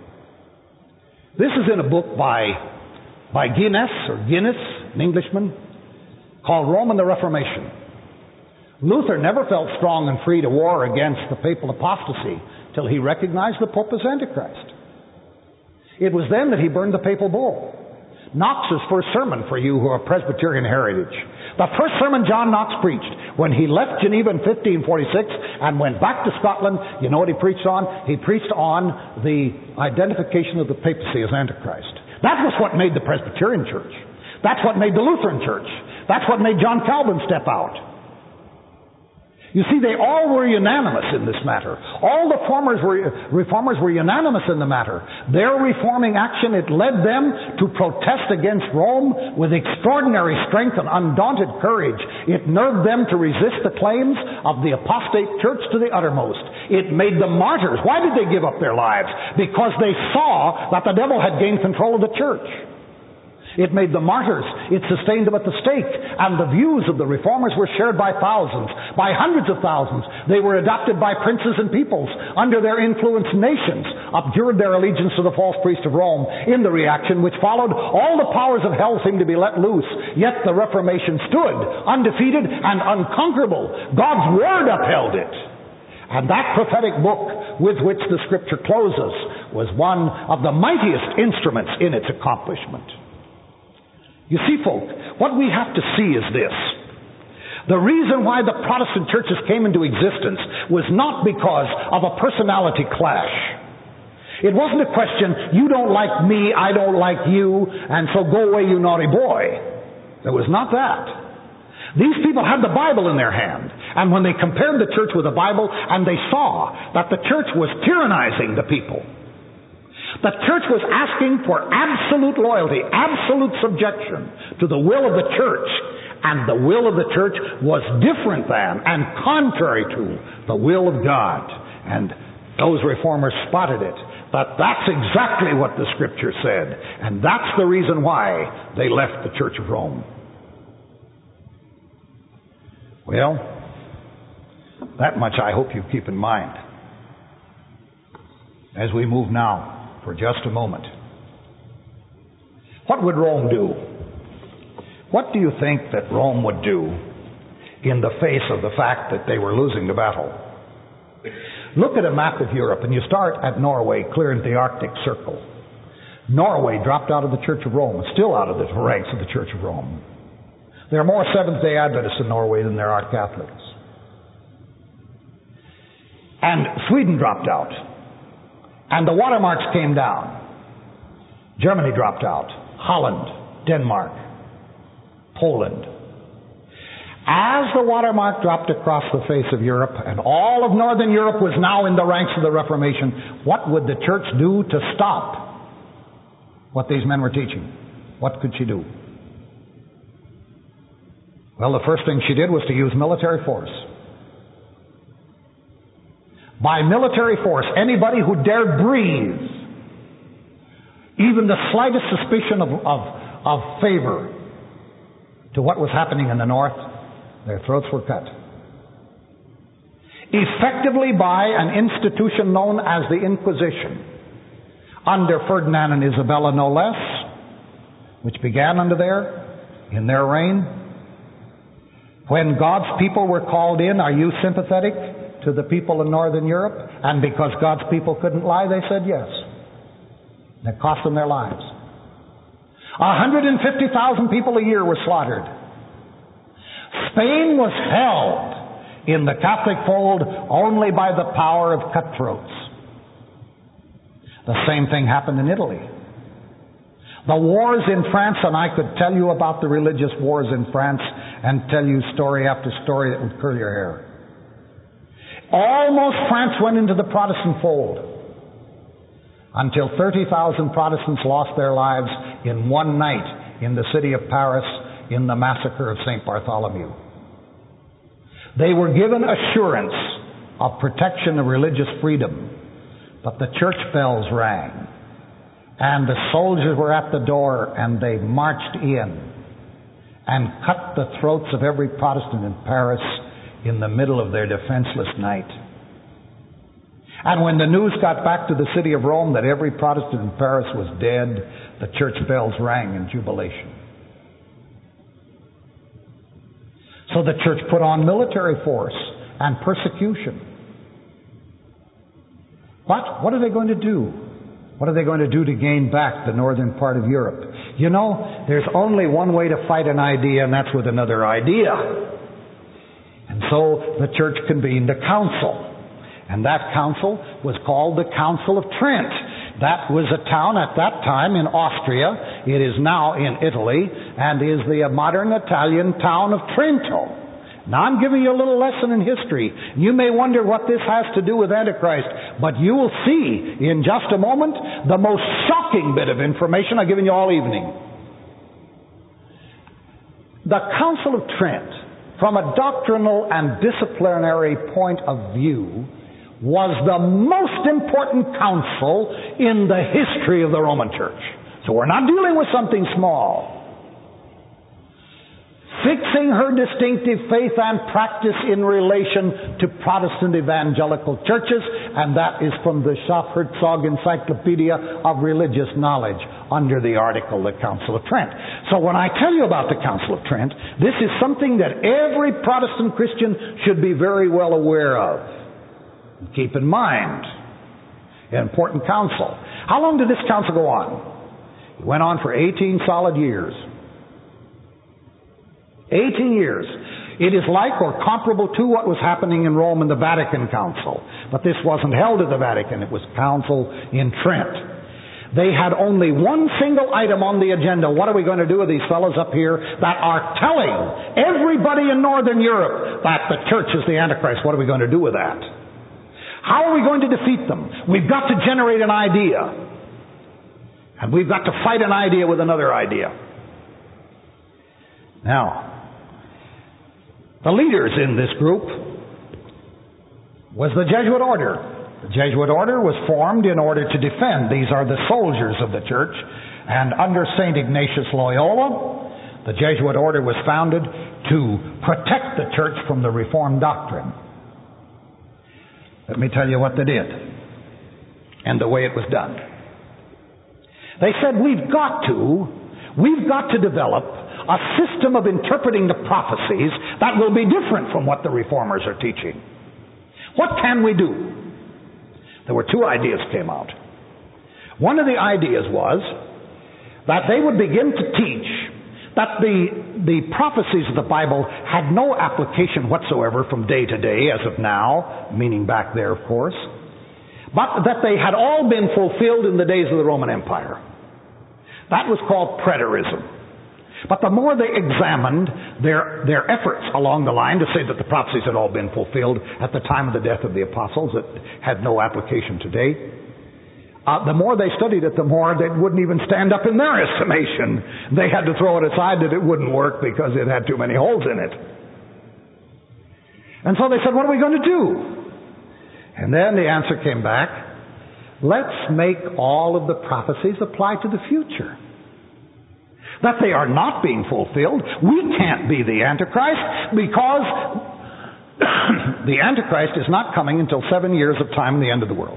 This is in a book by Guinness, an Englishman, called Rome and the Reformation. Luther never felt strong and free to war against the papal apostasy till he recognized the Pope as Antichrist. It was then that he burned the papal bull. Knox's first sermon, for you who are Presbyterian heritage. The first sermon John Knox preached when he left Geneva in 1546 and went back to Scotland, you know what he preached on? He preached on the identification of the papacy as Antichrist. That was what made the Presbyterian church. That's what made the Lutheran church. That's what made John Calvin step out. You see, they all were unanimous in this matter. All the reformers were unanimous in the matter. Their reforming action, it led them to protest against Rome with extraordinary strength and undaunted courage. It nerved them to resist the claims of the apostate church to the uttermost. It made them martyrs. Why did they give up their lives? Because they saw that the devil had gained control of the church. It made them martyrs. It sustained them at the stake. And the views of the reformers were shared by thousands, by hundreds of thousands. They were adopted by princes and peoples. Under their influence, nations abjured their allegiance to the false priest of Rome. In the reaction which followed, all the powers of hell seemed to be let loose. Yet the Reformation stood, undefeated and unconquerable. God's word upheld it. And that prophetic book with which the Scripture closes was one of the mightiest instruments in its accomplishment. You see, folk, what we have to see is this. The reason why the Protestant churches came into existence was not because of a personality clash. It wasn't a question, you don't like me, I don't like you, and so go away, you naughty boy. It was not that. These people had the Bible in their hand, and when they compared the church with the Bible, and they saw that the church was tyrannizing the people, the church was asking for absolute loyalty, absolute subjection to the will of the church. And the will of the church was different than and contrary to the will of God. And those reformers spotted it. But that's exactly what the Scripture said. And that's the reason why they left the Church of Rome. Well, that much I hope you keep in mind as we move now for just a moment. What would Rome do? What do you think that Rome would do in the face of the fact that they were losing the battle? Look at a map of Europe, and you start at Norway, clear into the Arctic Circle. Norway dropped out of the Church of Rome, still out of the ranks of the Church of Rome. There are more Seventh-day Adventists in Norway than there are Catholics. And Sweden dropped out. And the watermarks came down. Germany dropped out. Holland, Denmark, Poland. As the watermark dropped across the face of Europe, and all of Northern Europe was now in the ranks of the Reformation, what would the church do to stop what these men were teaching? What could she do? Well, the first thing she did was to use military force. By military force, anybody who dared breathe even the slightest suspicion of favor to what was happening in the north, their throats were cut. Effectively by an institution known as the Inquisition, under Ferdinand and Isabella no less, which began in their reign. When God's people were called in, are you sympathetic to the people in Northern Europe? And because God's people couldn't lie, they said yes. It cost them their lives. 150,000 people a year were slaughtered. Spain was held in the Catholic fold only by the power of cutthroats. The same thing happened in Italy. The wars in France, and I could tell you about the religious wars in France and tell you story after story that would curl your hair. Almost France went into the Protestant fold until 30,000 Protestants lost their lives in one night in the city of Paris in the massacre of St. Bartholomew. They were given assurance of protection of religious freedom, but the church bells rang, and the soldiers were at the door, and they marched in and cut the throats of every Protestant in Paris in the middle of their defenseless night. And when the news got back to the city of Rome that every Protestant in Paris was dead, the church bells rang in jubilation. So the church put on military force and persecution. But what are they going to do? What are they going to do to gain back the northern part of Europe? You know, there's only one way to fight an idea, and that's with another idea. And so the church convened a council. And that council was called the Council of Trent. That was a town at that time in Austria. It is now in Italy and is the modern Italian town of Trento. Now I'm giving you a little lesson in history. You may wonder what this has to do with Antichrist, but you will see in just a moment the most shocking bit of information I've given you all evening. The Council of Trent, from a doctrinal and disciplinary point of view, was the most important council in the history of the Roman Church. So we're not dealing with something small. Fixing her distinctive faith and practice in relation to Protestant evangelical churches, and that is from the Schaff-Herzog Encyclopedia of Religious Knowledge under the article, the Council of Trent. So when I tell you about the Council of Trent, this is something that every Protestant Christian should be very well aware of. Keep in mind, an important council. How long did this council go on? It went on for 18 solid years. 18 years. It is like or comparable to what was happening in Rome in the Vatican Council. But this wasn't held at the Vatican. It was council in Trent. They had only one single item on the agenda. What are we going to do with these fellows up here that are telling everybody in Northern Europe that the church is the Antichrist? What are we going to do with that? How are we going to defeat them? We've got to generate an idea. And we've got to fight an idea with another idea. Now, the leaders in this group was the Jesuit order. The Jesuit order was formed in order to defend. These are the soldiers of the church. And under St. Ignatius Loyola, the Jesuit order was founded to protect the church from the Reformed doctrine. Let me tell you what they did and the way it was done. They said, we've got to develop a system of interpreting the prophecies that will be different from what the Reformers are teaching. What can we do? There were two ideas came out. One of the ideas was that they would begin to teach that the prophecies of the Bible had no application whatsoever from day to day as of now, meaning back there, of course, but that they had all been fulfilled in the days of the Roman Empire. That was called preterism. But the more they examined their efforts along the line to say that the prophecies had all been fulfilled at the time of the death of the apostles, that had no application today, the more they studied it, the more it wouldn't even stand up in their estimation. They had to throw it aside that it wouldn't work because it had too many holes in it. And so they said, what are we going to do? And then the answer came back, let's make all of the prophecies apply to the future. That they are not being fulfilled. We can't be the Antichrist because the Antichrist is not coming until 7 years of time in the end of the world.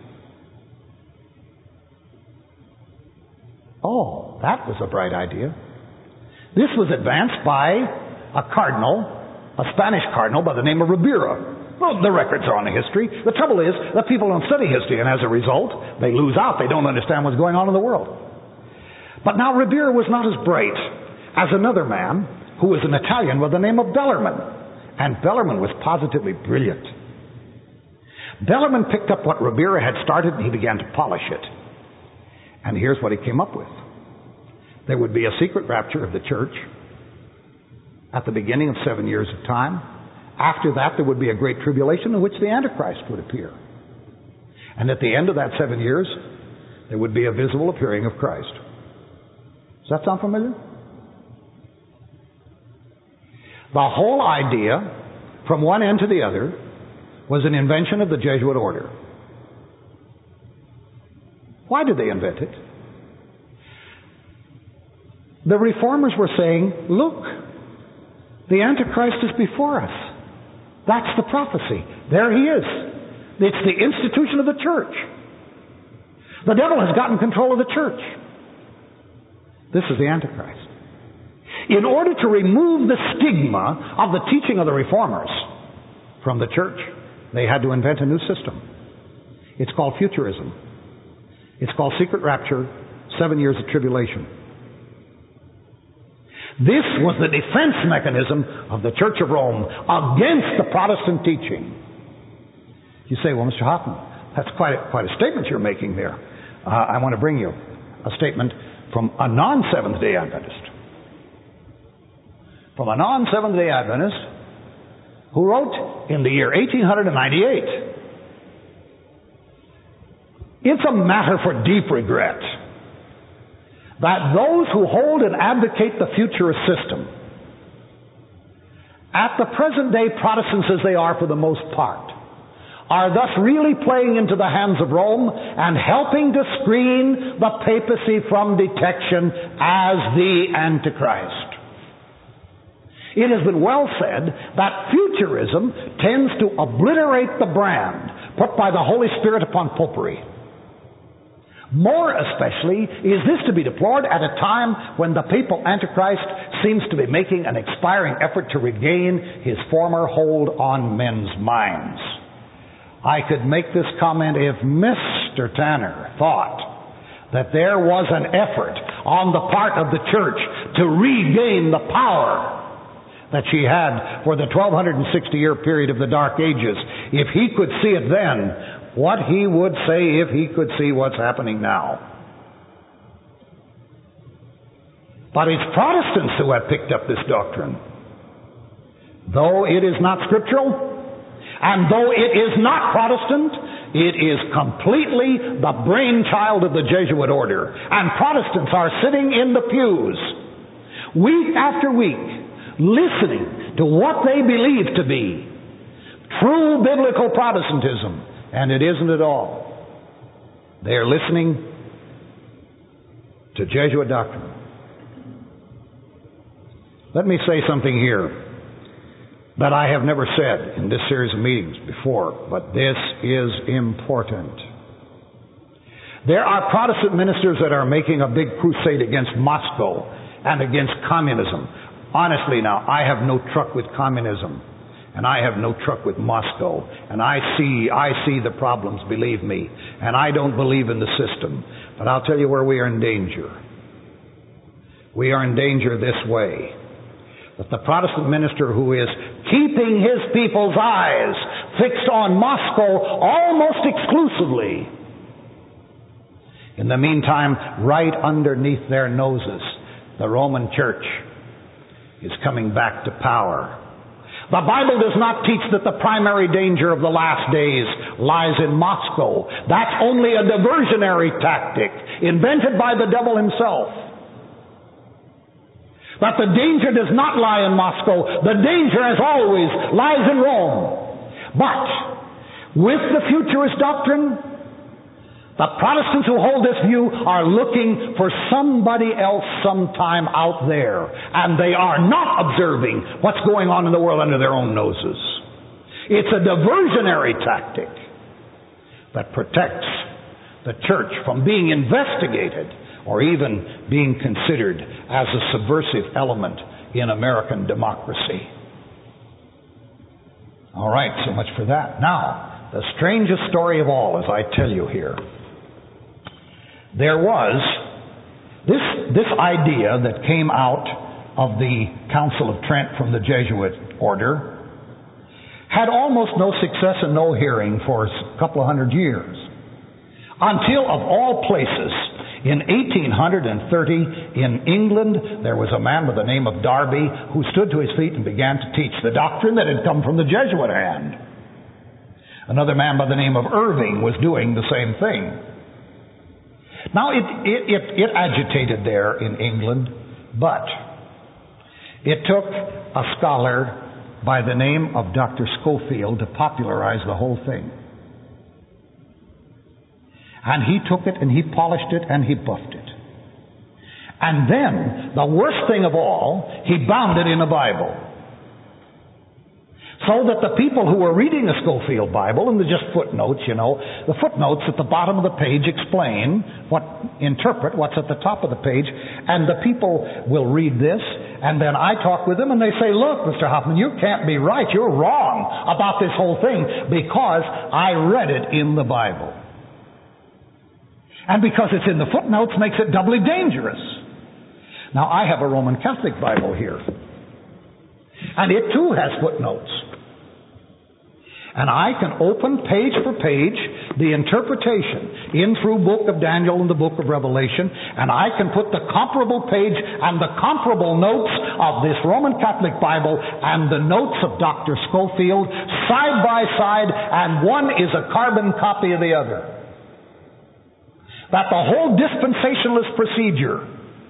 Oh, that was a bright idea. This was advanced by a cardinal, a Spanish cardinal by the name of Ribera. Well, the records are on the history. The trouble is that people don't study history, and as a result, they lose out. They don't understand what's going on in the world. But now Ribera was not as bright as another man who was an Italian by the name of Bellarmine. And Bellarmine was positively brilliant. Bellarmine picked up what Ribera had started and he began to polish it. And here's what he came up with. There would be a secret rapture of the church at the beginning of 7 years of time. After that, there would be a great tribulation in which the Antichrist would appear. And at the end of that 7 years, there would be a visible appearing of Christ. Does that sound familiar? The whole idea, from one end to the other, was an invention of the Jesuit order. Why did they invent it? The Reformers were saying, look, the Antichrist is before us. That's the prophecy. There he is. It's the institution of the church. The devil has gotten control of the church. This is the Antichrist. In order to remove the stigma of the teaching of the reformers from the church, they had to invent a new system. It's called futurism. It's called secret rapture, 7 years of tribulation. This was the defense mechanism of the Church of Rome against the Protestant teaching. You say, well, Mr. Hoffman, that's quite a statement you're making there. I want to bring you a statement from a non-Seventh-day Adventist. From a non-Seventh-day Adventist who wrote in the year 1898, "It's a matter for deep regret that those who hold and advocate the futurist system, at the present day Protestants as they are for the most part, are thus really playing into the hands of Rome and helping to screen the papacy from detection as the Antichrist. It has been well said that futurism tends to obliterate the brand put by the Holy Spirit upon popery. More especially is this to be deplored at a time when the papal Antichrist seems to be making an expiring effort to regain his former hold on men's minds." I could make this comment if Mr. Tanner thought that there was an effort on the part of the church to regain the power that she had for the 1260-year period of the Dark Ages. If he could see it then, what he would say if he could see what's happening now. But it's Protestants who have picked up this doctrine. Though it is not scriptural, and though it is not Protestant, it is completely the brainchild of the Jesuit order. And Protestants are sitting in the pews, week after week, listening to what they believe to be true biblical Protestantism. And it isn't at all. They are listening to Jesuit doctrine. Let me say something here that I have never said in this series of meetings before, but this is important. There are Protestant ministers that are making a big crusade against Moscow and against communism. Honestly now, I have no truck with communism. And I have no truck with Moscow. And I see the problems, believe me. And I don't believe in the system. But I'll tell you where we are in danger. We are in danger this way. That the Protestant minister who is keeping his people's eyes fixed on Moscow almost exclusively, in the meantime, right underneath their noses, the Roman Church is coming back to power. The Bible does not teach that the primary danger of the last days lies in Moscow. That's only a diversionary tactic invented by the devil himself. That the danger does not lie in Moscow. The danger, as always, lies in Rome. But with the futurist doctrine, the Protestants who hold this view are looking for somebody else sometime out there. And they are not observing what's going on in the world under their own noses. It's a diversionary tactic that protects the church from being investigated or even being considered as a subversive element in American democracy. All right, so much for that. Now, the strangest story of all, as I tell you here, there was this idea that came out of the Council of Trent from the Jesuit order, had almost no success and no hearing for a couple of hundred years. Until, of all places, in 1830 in England, there was a man by the name of Darby who stood to his feet and began to teach the doctrine that had come from the Jesuit hand. Another man by the name of Irving was doing the same thing. Now, it agitated there in England, but it took a scholar by the name of Dr. Scofield to popularize the whole thing. And he took it and he polished it and he buffed it. And then, the worst thing of all, he bound it in the Bible. So that the people who are reading a Scofield Bible, and they're just footnotes, the footnotes at the bottom of the page interpret what's at the top of the page, and the people will read this, and then I talk with them, and they say, look, Mr. Hoffman, you can't be right. You're wrong about this whole thing, because I read it in the Bible. And because it's in the footnotes makes it doubly dangerous. Now, I have a Roman Catholic Bible here, and it too has footnotes. And I can open page for page the interpretation in through book of Daniel and the book of Revelation, and I can put the comparable page and the comparable notes of this Roman Catholic Bible and the notes of Dr. Scofield side by side, and one is a carbon copy of the other. That the whole dispensationalist procedure,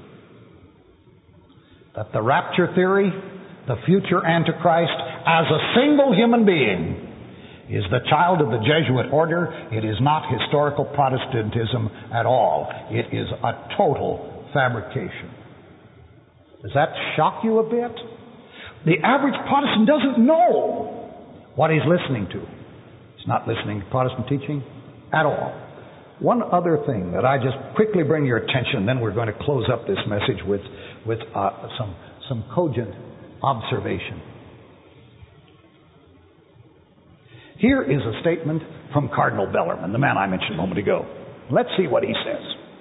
that the rapture theory, the future Antichrist, as a single human being, is the child of the Jesuit order. It is not historical Protestantism at all. It is a total fabrication. Does that shock you a bit? The average Protestant doesn't know what he's listening to. He's not listening to Protestant teaching at all. One other thing that I just quickly bring your attention, then we're going to close up this message with some cogent observation. Here is a statement from Cardinal Bellarmine, the man I mentioned a moment ago. Let's see what he says.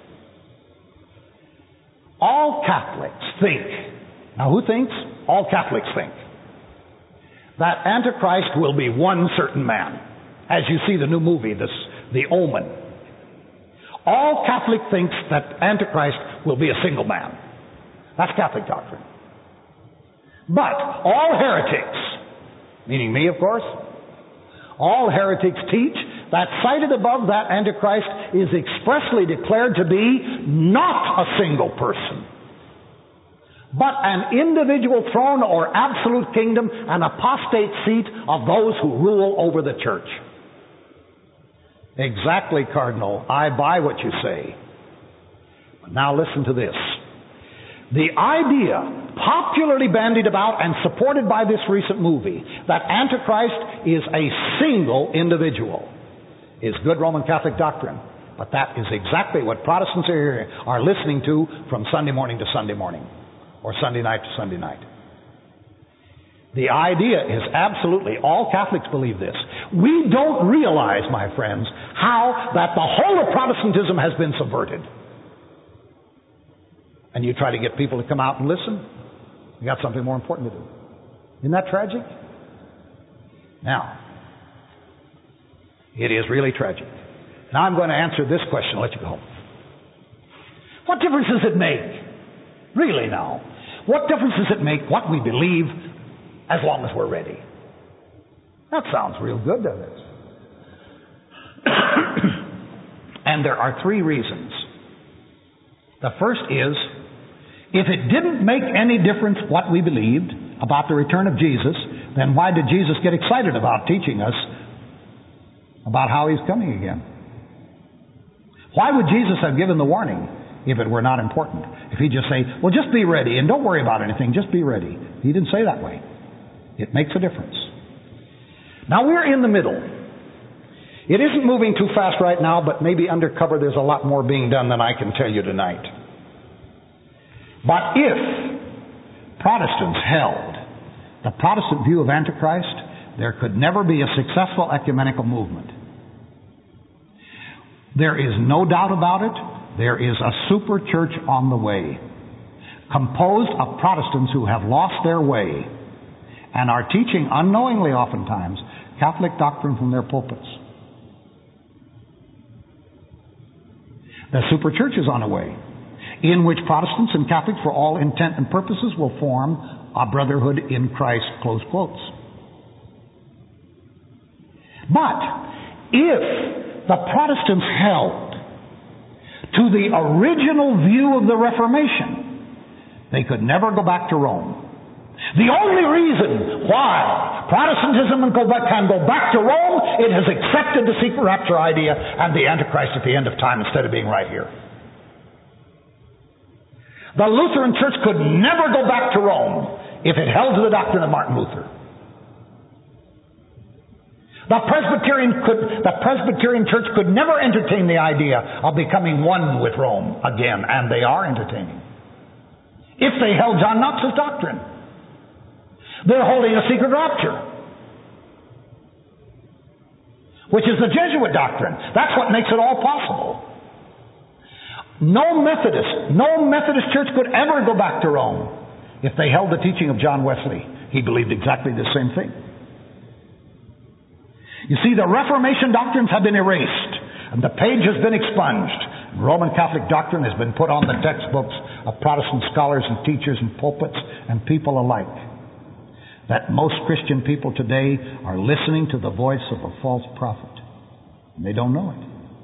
All Catholics think, now who thinks? All Catholics think, that Antichrist will be one certain man. As you see the new movie, The Omen. All Catholic thinks that Antichrist will be a single man. That's Catholic doctrine. But all heretics, meaning me, of course, all heretics teach that cited above, that Antichrist is expressly declared to be not a single person, but an individual throne or absolute kingdom, an apostate seat of those who rule over the church. Exactly, Cardinal. I buy what you say. But now listen to this. The idea, popularly bandied about and supported by this recent movie, that Antichrist is a single individual, is good Roman Catholic doctrine. But that is exactly what Protestants are listening to from Sunday morning to Sunday morning, or Sunday night to Sunday night. The idea is absolutely, all Catholics believe this. We don't realize, my friends, how that the whole of Protestantism has been subverted. And you try to get people to come out and listen, you got something more important to do. Isn't that tragic? Now, it is really tragic. Now I'm going to answer this question and let you go home. What difference does it make? Really now. What difference does it make what we believe as long as we're ready? That sounds real good, doesn't it? And there are three reasons. The first is, if it didn't make any difference what we believed about the return of Jesus, then why did Jesus get excited about teaching us about how he's coming again? Why would Jesus have given the warning if it were not important? If he'd just say, well, just be ready and don't worry about anything, just be ready. He didn't say that way. It makes a difference. Now we're in the middle. It isn't moving too fast right now, but maybe undercover there's a lot more being done than I can tell you tonight. But if Protestants held the Protestant view of Antichrist, there could never be a successful ecumenical movement. There is no doubt about it. There is a super church on the way, composed of Protestants who have lost their way and are teaching, unknowingly oftentimes, Catholic doctrine from their pulpits. The super church is on the way, in which Protestants and Catholics, for all intent and purposes, will form a brotherhood in Christ, close quotes. But if the Protestants held to the original view of the Reformation, they could never go back to Rome. The only reason why Protestantism can go back to Rome, it has accepted the secret rapture idea and the Antichrist at the end of time instead of being right here. The Lutheran Church could never go back to Rome if it held to the doctrine of Martin Luther. The Presbyterian Church could never entertain the idea of becoming one with Rome again, and they are entertaining. If they held John Knox's doctrine, they're holding a secret rapture, which is the Jesuit doctrine. That's what makes it all possible. No Methodist church could ever go back to Rome if they held the teaching of John Wesley. He believed exactly the same thing. You see, the Reformation doctrines have been erased, and the page has been expunged. Roman Catholic doctrine has been put on the textbooks of Protestant scholars and teachers and pulpits and people alike. That most Christian people today are listening to the voice of a false prophet, and they don't know it.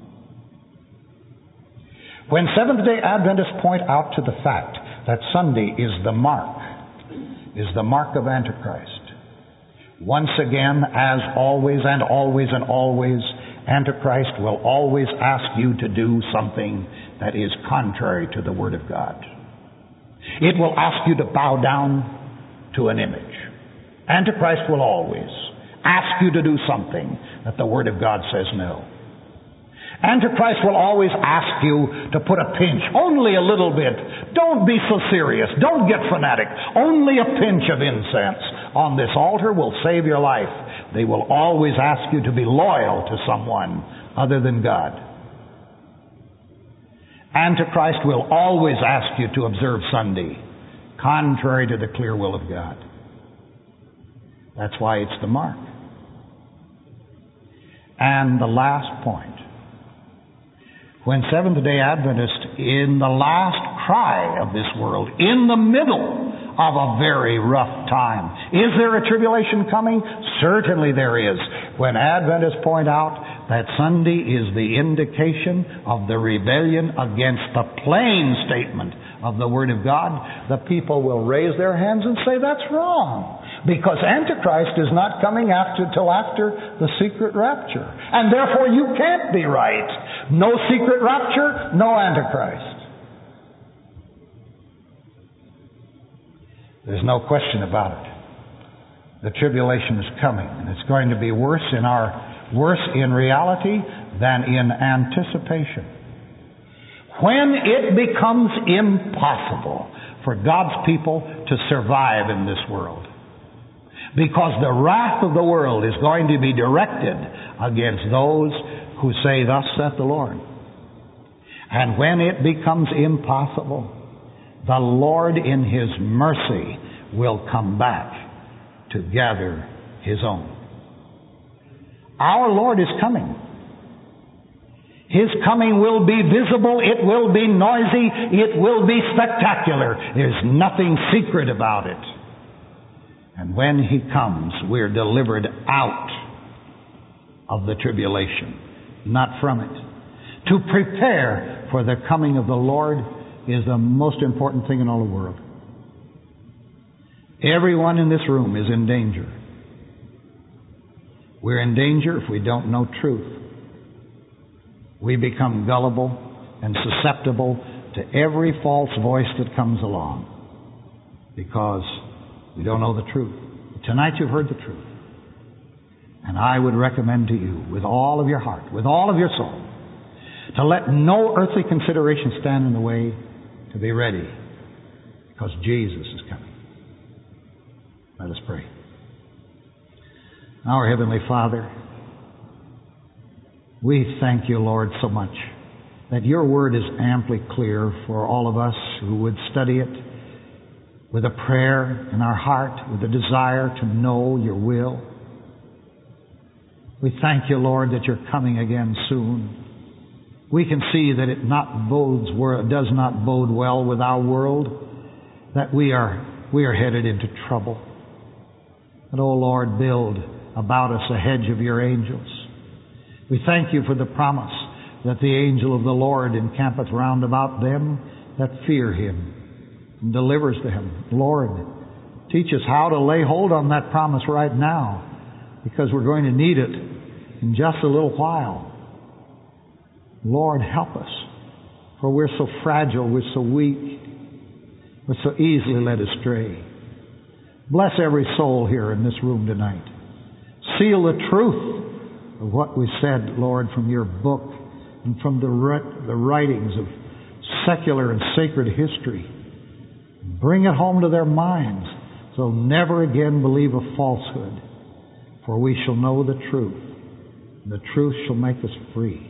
When Seventh-day Adventists point out to the fact that Sunday is the mark of Antichrist, once again, as always and always and always, Antichrist will always ask you to do something that is contrary to the Word of God. It will ask you to bow down to an image. Antichrist will always ask you to do something that the Word of God says no. Antichrist will always ask you to put a pinch, only a little bit. Don't be so serious. Don't get fanatic. Only a pinch of incense on this altar will save your life. They will always ask you to be loyal to someone other than God. Antichrist will always ask you to observe Sunday, contrary to the clear will of God. That's why it's the mark. And the last point. When Seventh-day Adventists, in the last cry of this world, in the middle of a very rough time, is there a tribulation coming? Certainly there is. When Adventists point out that Sunday is the indication of the rebellion against the plain statement of the Word of God, the people will raise their hands and say, that's wrong. Because Antichrist is not coming till after the secret rapture. And therefore you can't be right. No secret rapture, no Antichrist. There's no question about it. The tribulation is coming, and it's going to be worse in reality than in anticipation. When it becomes impossible for God's people to survive in this world, because the wrath of the world is going to be directed against those who say, thus saith the Lord. And when it becomes impossible, the Lord in His mercy will come back to gather His own. Our Lord is coming. His coming will be visible, it will be noisy, it will be spectacular. There's nothing secret about it. And when He comes, we're delivered out of the tribulation, not from it. To prepare for the coming of the Lord is the most important thing in all the world. Everyone in this room is in danger. We're in danger if we don't know truth. We become gullible and susceptible to every false voice that comes along because we don't know the truth. Tonight you've heard the truth. And I would recommend to you, with all of your heart, with all of your soul, to let no earthly consideration stand in the way to be ready, because Jesus is coming. Let us pray. Our Heavenly Father, we thank you, Lord, so much that your word is amply clear for all of us who would study it with a prayer in our heart, with a desire to know your will. We thank you, Lord, that you're coming again soon. We can see that it does not bode well with our world, that we are headed into trouble. But, oh Lord, build about us a hedge of your angels. We thank you for the promise that the angel of the Lord encampeth round about them that fear him and delivers them. Lord, teach us how to lay hold on that promise right now, because we're going to need it in just a little while. Lord, help us, for we're so fragile, we're so weak, we're so easily led astray. Bless every soul here in this room tonight. Seal the truth of what we said, Lord, from your book and from the writings of secular and sacred history. Bring it home to their minds so they'll never again believe a falsehood. For we shall know the truth, and the truth shall make us free.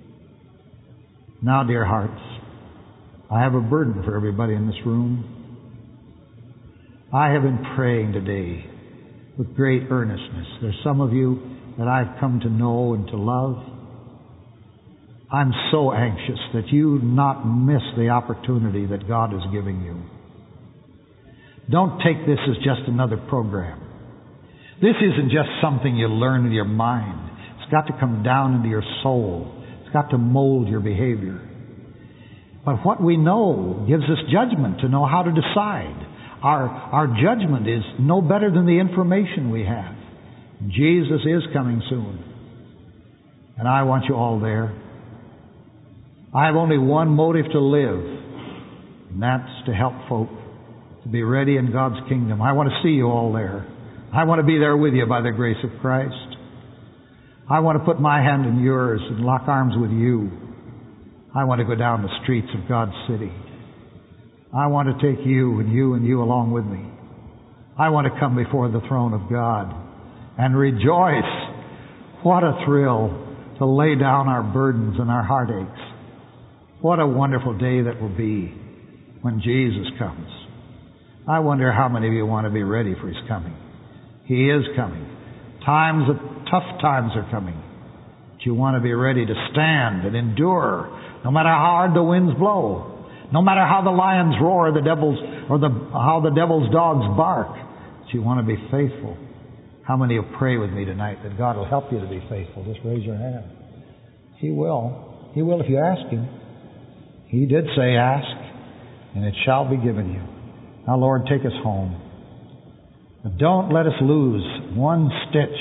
Now, dear hearts, I have a burden for everybody in this room. I have been praying today with great earnestness. There's some of you that I've come to know and to love. I'm so anxious that you not miss the opportunity that God is giving you. Don't take this as just another program. This isn't just something you learn with your mind. It's got to come down into your soul. It's got to mold your behavior. But what we know gives us judgment to know how to decide. Our judgment is no better than the information we have. Jesus is coming soon. And I want you all there. I have only one motive to live, and that's to help folk to be ready in God's kingdom. I want to see you all there. I want to be there with you by the grace of Christ. I want to put my hand in yours and lock arms with you. I want to go down the streets of God's city. I want to take you and you and you along with me. I want to come before the throne of God and rejoice. What a thrill to lay down our burdens and our heartaches. What a wonderful day that will be when Jesus comes. I wonder how many of you want to be ready for His coming. He is coming. Tough times are coming. But you want to be ready to stand and endure, no matter how hard the winds blow. No matter how the lions roar, how the devil's dogs bark, but you want to be faithful. How many will pray with me tonight that God will help you to be faithful? Just raise your hand. He will. He will if you ask Him. He did say, ask, and it shall be given you. Now, Lord, take us home. But don't let us lose one stitch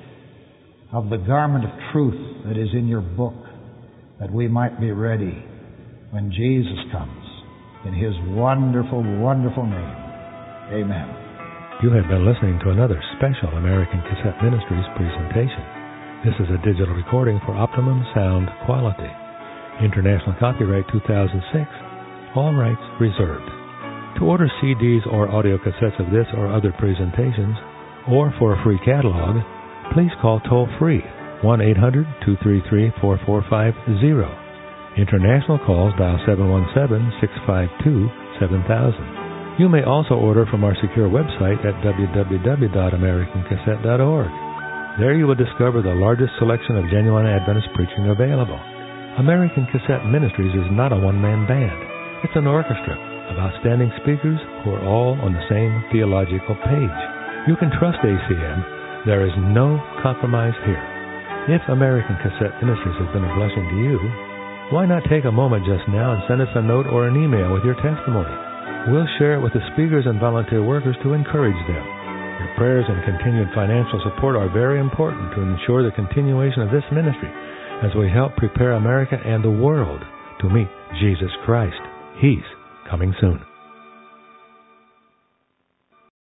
of the garment of truth that is in your book, that we might be ready when Jesus comes. In His wonderful, wonderful name. Amen. You have been listening to another special American Cassette Ministries presentation. This is a digital recording for optimum sound quality. International copyright 2006. All rights reserved. To order CDs or audio cassettes of this or other presentations, or for a free catalog, please call toll-free 1-800-233-4450. International calls dial 717-652-7000. You may also order from our secure website at www.americancassette.org. There you will discover the largest selection of genuine Adventist preaching available. American Cassette Ministries is not a one-man band. It's an orchestra of outstanding speakers who are all on the same theological page. You can trust ACM. There is no compromise here. If American Cassette Ministries has been a blessing to you, why not take a moment just now and send us a note or an email with your testimony? We'll share it with the speakers and volunteer workers to encourage them. Your prayers and continued financial support are very important to ensure the continuation of this ministry as we help prepare America and the world to meet Jesus Christ. He's coming soon.